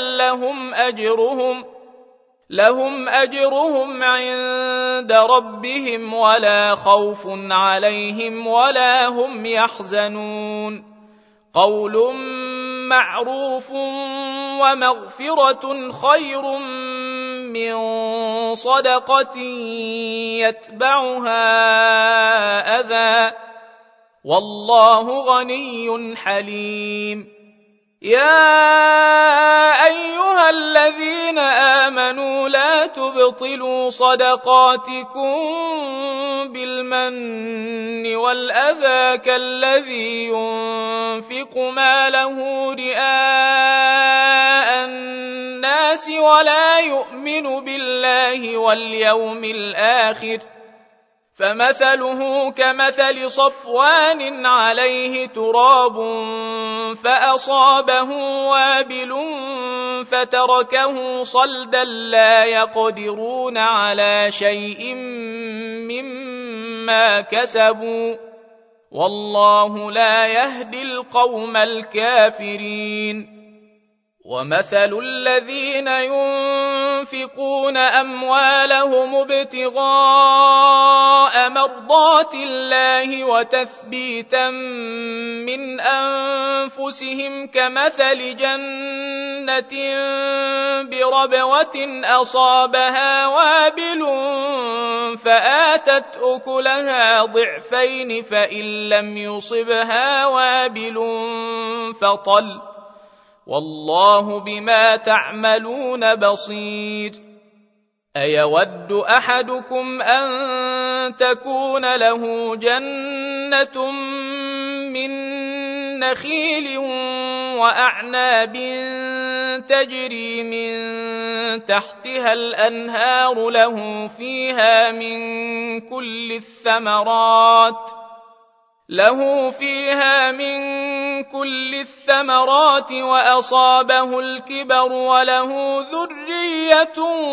لهم أجرهم عند ربهم ولا خوف عليهم ولا هم يحزنون قول معروف ومغفرة خير من صدقة يتبعها أذى والله غني حليم يا أيها الذين آمنوا لا تبطلوا صدقاتكم بالمن والأذى كالذي ينفق ماله رئاء الناس ولا يؤمن بالله واليوم الآخر فمثله كمثل صفوان عليه تراب فأصابه وابل فتركه صلدا لا يقدرون على شيء مما كسبوا والله لا يهدي القوم الكافرين ومثل الذين ينفقون أموالهم ابتغاء مرضات الله وتثبيتا من أنفسهم كمثل جنة بربوة أصابها وابل فآتت أكلها ضعفين فإن لم يصبها وابل فطل والله بما تعملون بصير أيود أحدكم أن تكون له جنة من نخيل وأعناب تجري من تحتها الأنهار له فيها من كل الثمرات وأصابه الكبر وله ذرية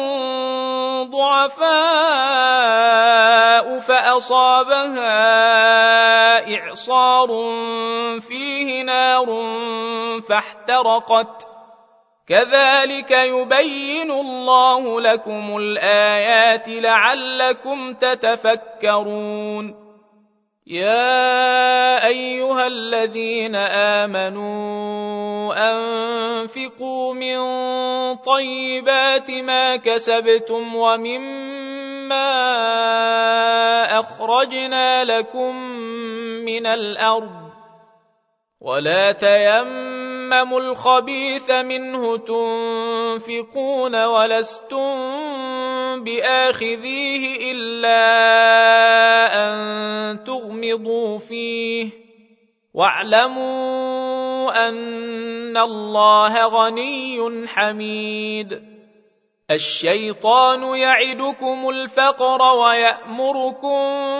ضعفاء فأصابها إعصار فيه نار فاحترقت كذلك يبين الله لكم الآيات لعلكم تتفكرون يا أيها الذين آمنوا أنفقوا من طيبات ما كسبتم ومما أخرجنا لكم من الأرض ولا تيمموا الخبيث منه تنفقون ولستم بآخذيه إلا أن تغمضوا فيه واعلموا أن الله غني حميد الشيطان يعدكم الفقر ويأمركم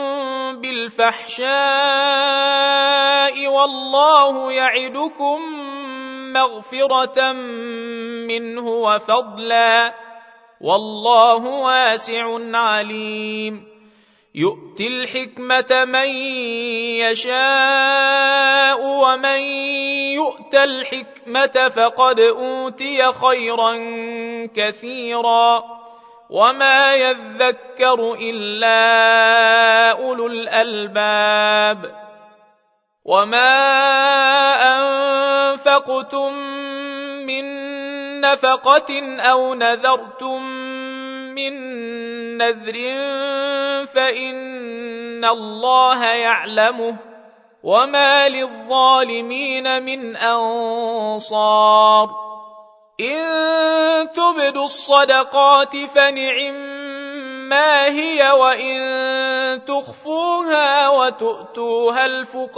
بالفحشاء والله يعدكم مغفرة منه وفضلا والله واسع عليم يؤتي الحكمة من يشاء ومن يؤت الحكمة فقد أوتي خيرا كثيرا وما يذكر إلا أولو الألباب وما أنفقتم من نفقة أو نذرتم من نذر فإن الله يعلمه وما للظالمين من أنصار إن تبدوا الصدقات فنعما هي وإن تخفوها وتؤتوها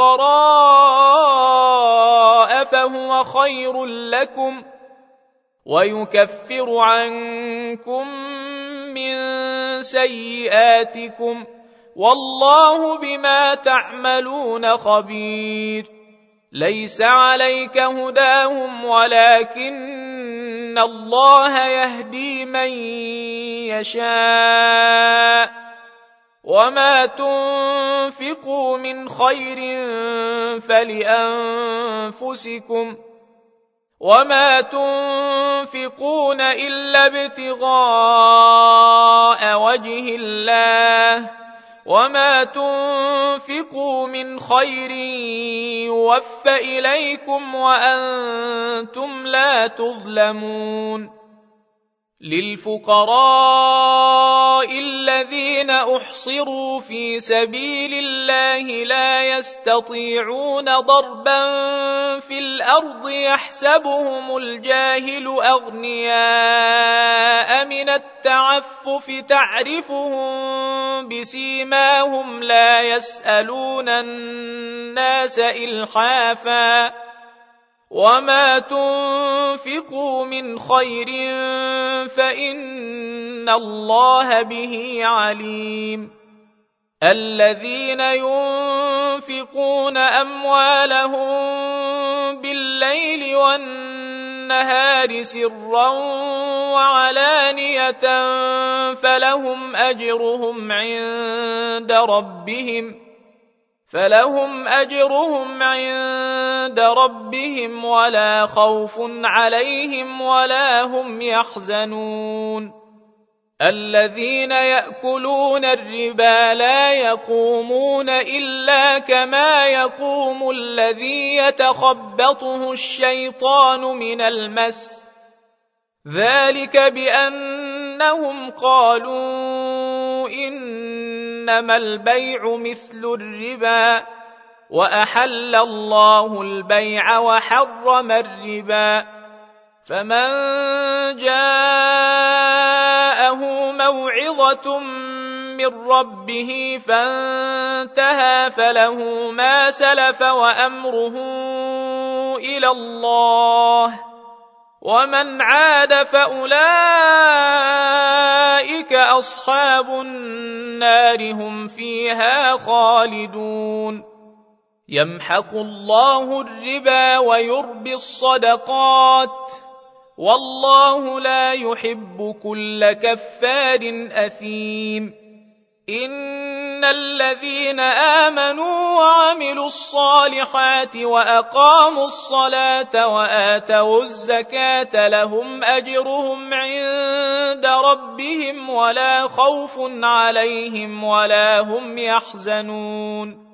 الفقراء فهو خير لكم ويكفر عنكم من سيئاتكم والله بما تعملون خبير ليس عليك هداهم ولكن الله يهدي من يشاء وما تنفقوا من خير فلأنفسكم وما تنفقون إلا ابتغاء وجه الله وما تنفقوا من خير يوفى إليكم وأنتم لا تظلمون للفقراء الذين أحصروا في سبيل الله لا يستطيعون ضربا في الأرض يحسبهم الجاهل أغنياء من التعفف تعرفهم بسيماهم لا يسألون الناس إلحافا وما تنفقوا من خير فإن الله به عليم الذين ينفقون أموالهم بالليل والنهار سرا وعلانية فلهم أجرهم عند ربهم فلهم أجرهم عند ربهم ولا خوف عليهم ولا هم يحزنون الذين يأكلون الربا لا يقومون إلا كما يقوم الذي يتخبطه الشيطان من المس ذلك بأنهم قالوا إنما البيع مثل الربا وأحل الله البيع وحرم الربا فمن جاءه موعظة من ربه فانتهى فله ما سلف وأمره إلى الله ومن عاد فأولئك أصحاب النار هم فيها خالدون يمحق الله الربا ويربي الصدقات والله لا يحب كل كفار أثيم إن الذين آمنوا وعملوا الصالحات وأقاموا الصلاة وآتوا الزكاة لهم أجرهم عند ربهم ولا خوف عليهم ولا هم يحزنون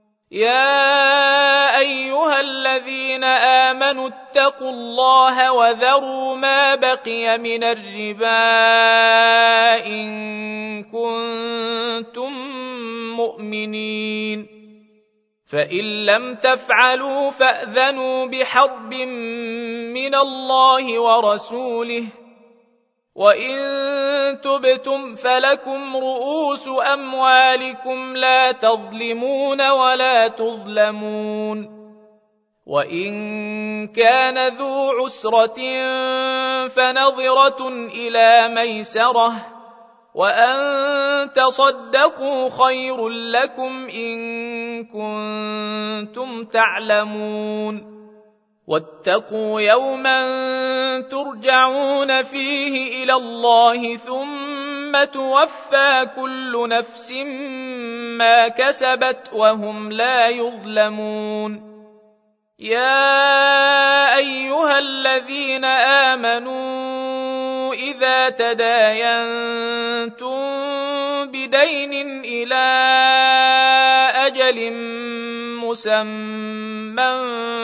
يا أيها الذين آمنوا اتقوا الله وذروا ما بقي من الربا إن كنتم مؤمنين فإن لم تفعلوا فأذنوا بحرب من الله ورسوله وإن تبتم فلكم رؤوس أموالكم لا تظلمون ولا تظلمون وإن كان ذو عسرة فنظرة إلى ميسرة وأن تصدقوا خير لكم إن كنتم تعلمون واتقوا يوما ترجعون فيه إلى الله ثم توفى كل نفس ما كسبت وهم لا يظلمون يا أيها الذين آمنوا إذا تداينتم بدين إلى أجل مسمى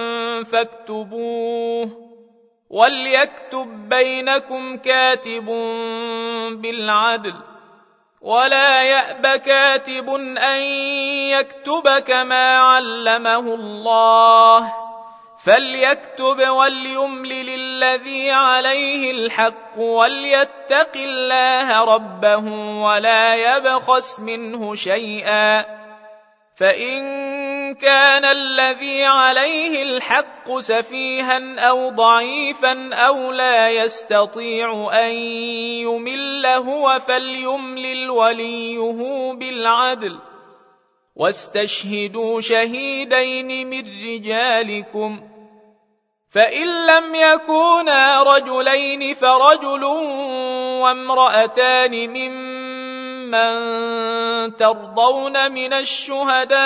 فاكتبوه وليكتب بينكم كاتب بالعدل ولا يأب كاتب أن يكتب كما علمه الله فليكتب وليملل الذي عليه الحق وليتق الله ربه ولا يبخس منه شيئا فإن كان الذي عليه الحق سفيها أو ضعيفا أو لا يستطيع أن يمل هو فليملل وليه بالعدل واستشهدوا شهيدين من رجالكم فإن لم يكونا رجلين فرجل وامرأتان ممن ترضون من الشهداء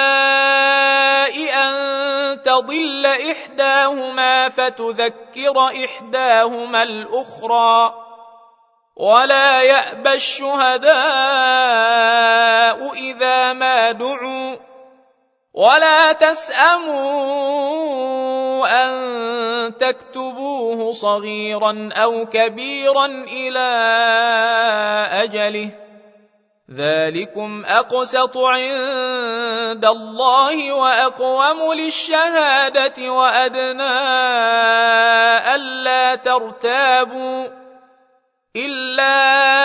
أن تضل إحداهما فتذكر إحداهما الأخرى ولا يأبى الشهداء إذا ما دعوا ولا تسأموا أن تكتبوه صغيرا أو كبيرا إلى أجله ذلكم أقسط عند الله وأقوم للشهادة وأدنى ألا ترتابوا إلا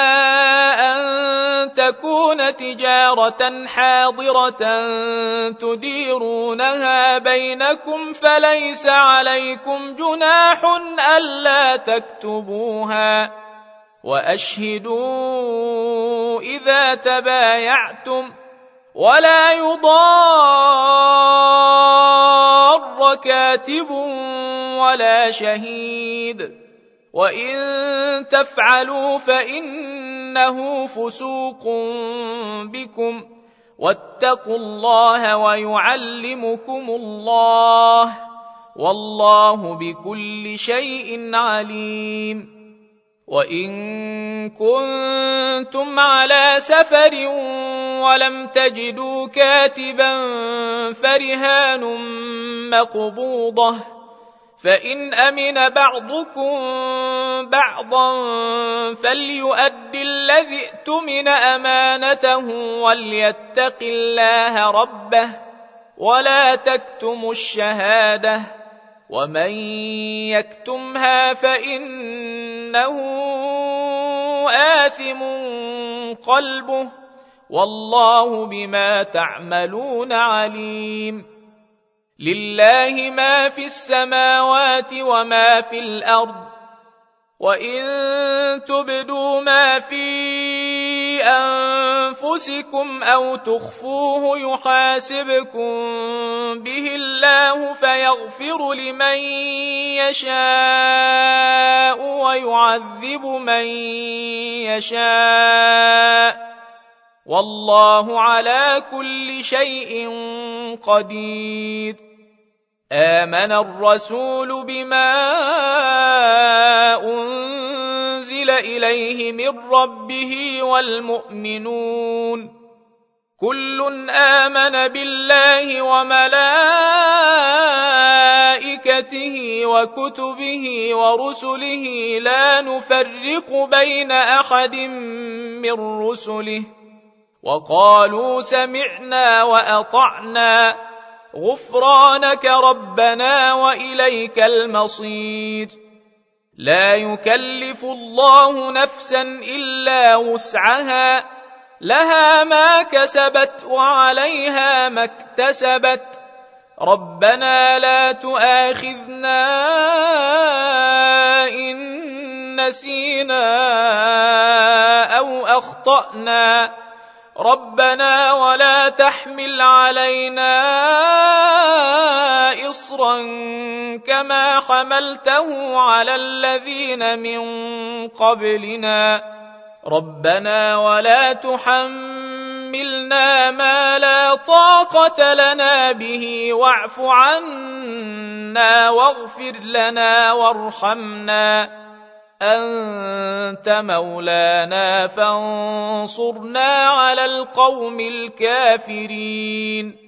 أن تكون تجارة حاضرة تديرونها بينكم فليس عليكم جناح ألا تكتبوها وأشهدوا إذا تبايعتم ولا يضار كاتب ولا شهيد وإن تفعلوا فإنه فسوق بكم واتقوا الله ويعلمكم الله والله بكل شيء عليم. وإن كنتم على سفر ولم تجدوا كاتبا فرهان مقبوضة، فإن أمن بعضكم بعضا فليؤد الذي اؤتمن أمانته وليتق الله ربه ولا تكتموا الشهادة، ومن يكتمها فإنه آثم قلبه والله بما تعملون عليم. لله ما في السماوات وما في الأرض، وإن تبدوا ما في أنفسكم أو تخفوه يحاسبكم به الله فيغفر لمن يشاء ويعذب من يشاء والله على كل شيء قدير. آمن الرسول بما أنزل إليه من ربه والمؤمنون كل آمن بالله وملائكته وكتبه ورسله لا نفرق بين أحد من رسله وقالوا سمعنا وأطعنا غفرانك ربنا وإليك المصير. لا يكلف الله نفسا إلا وسعها، لها ما كسبت وعليها ما اكتسبت، ربنا لا تؤاخذنا إن نسينا أو أخطأنا، ربنا ولا تحمل علينا إصرا كما حملته على الذين من قبلنا، ربنا ولا تحملنا ما لا طاقة لنا به واعف عنا واغفر لنا وارحمنا أنت مولانا فانصرنا على القوم الكافرين.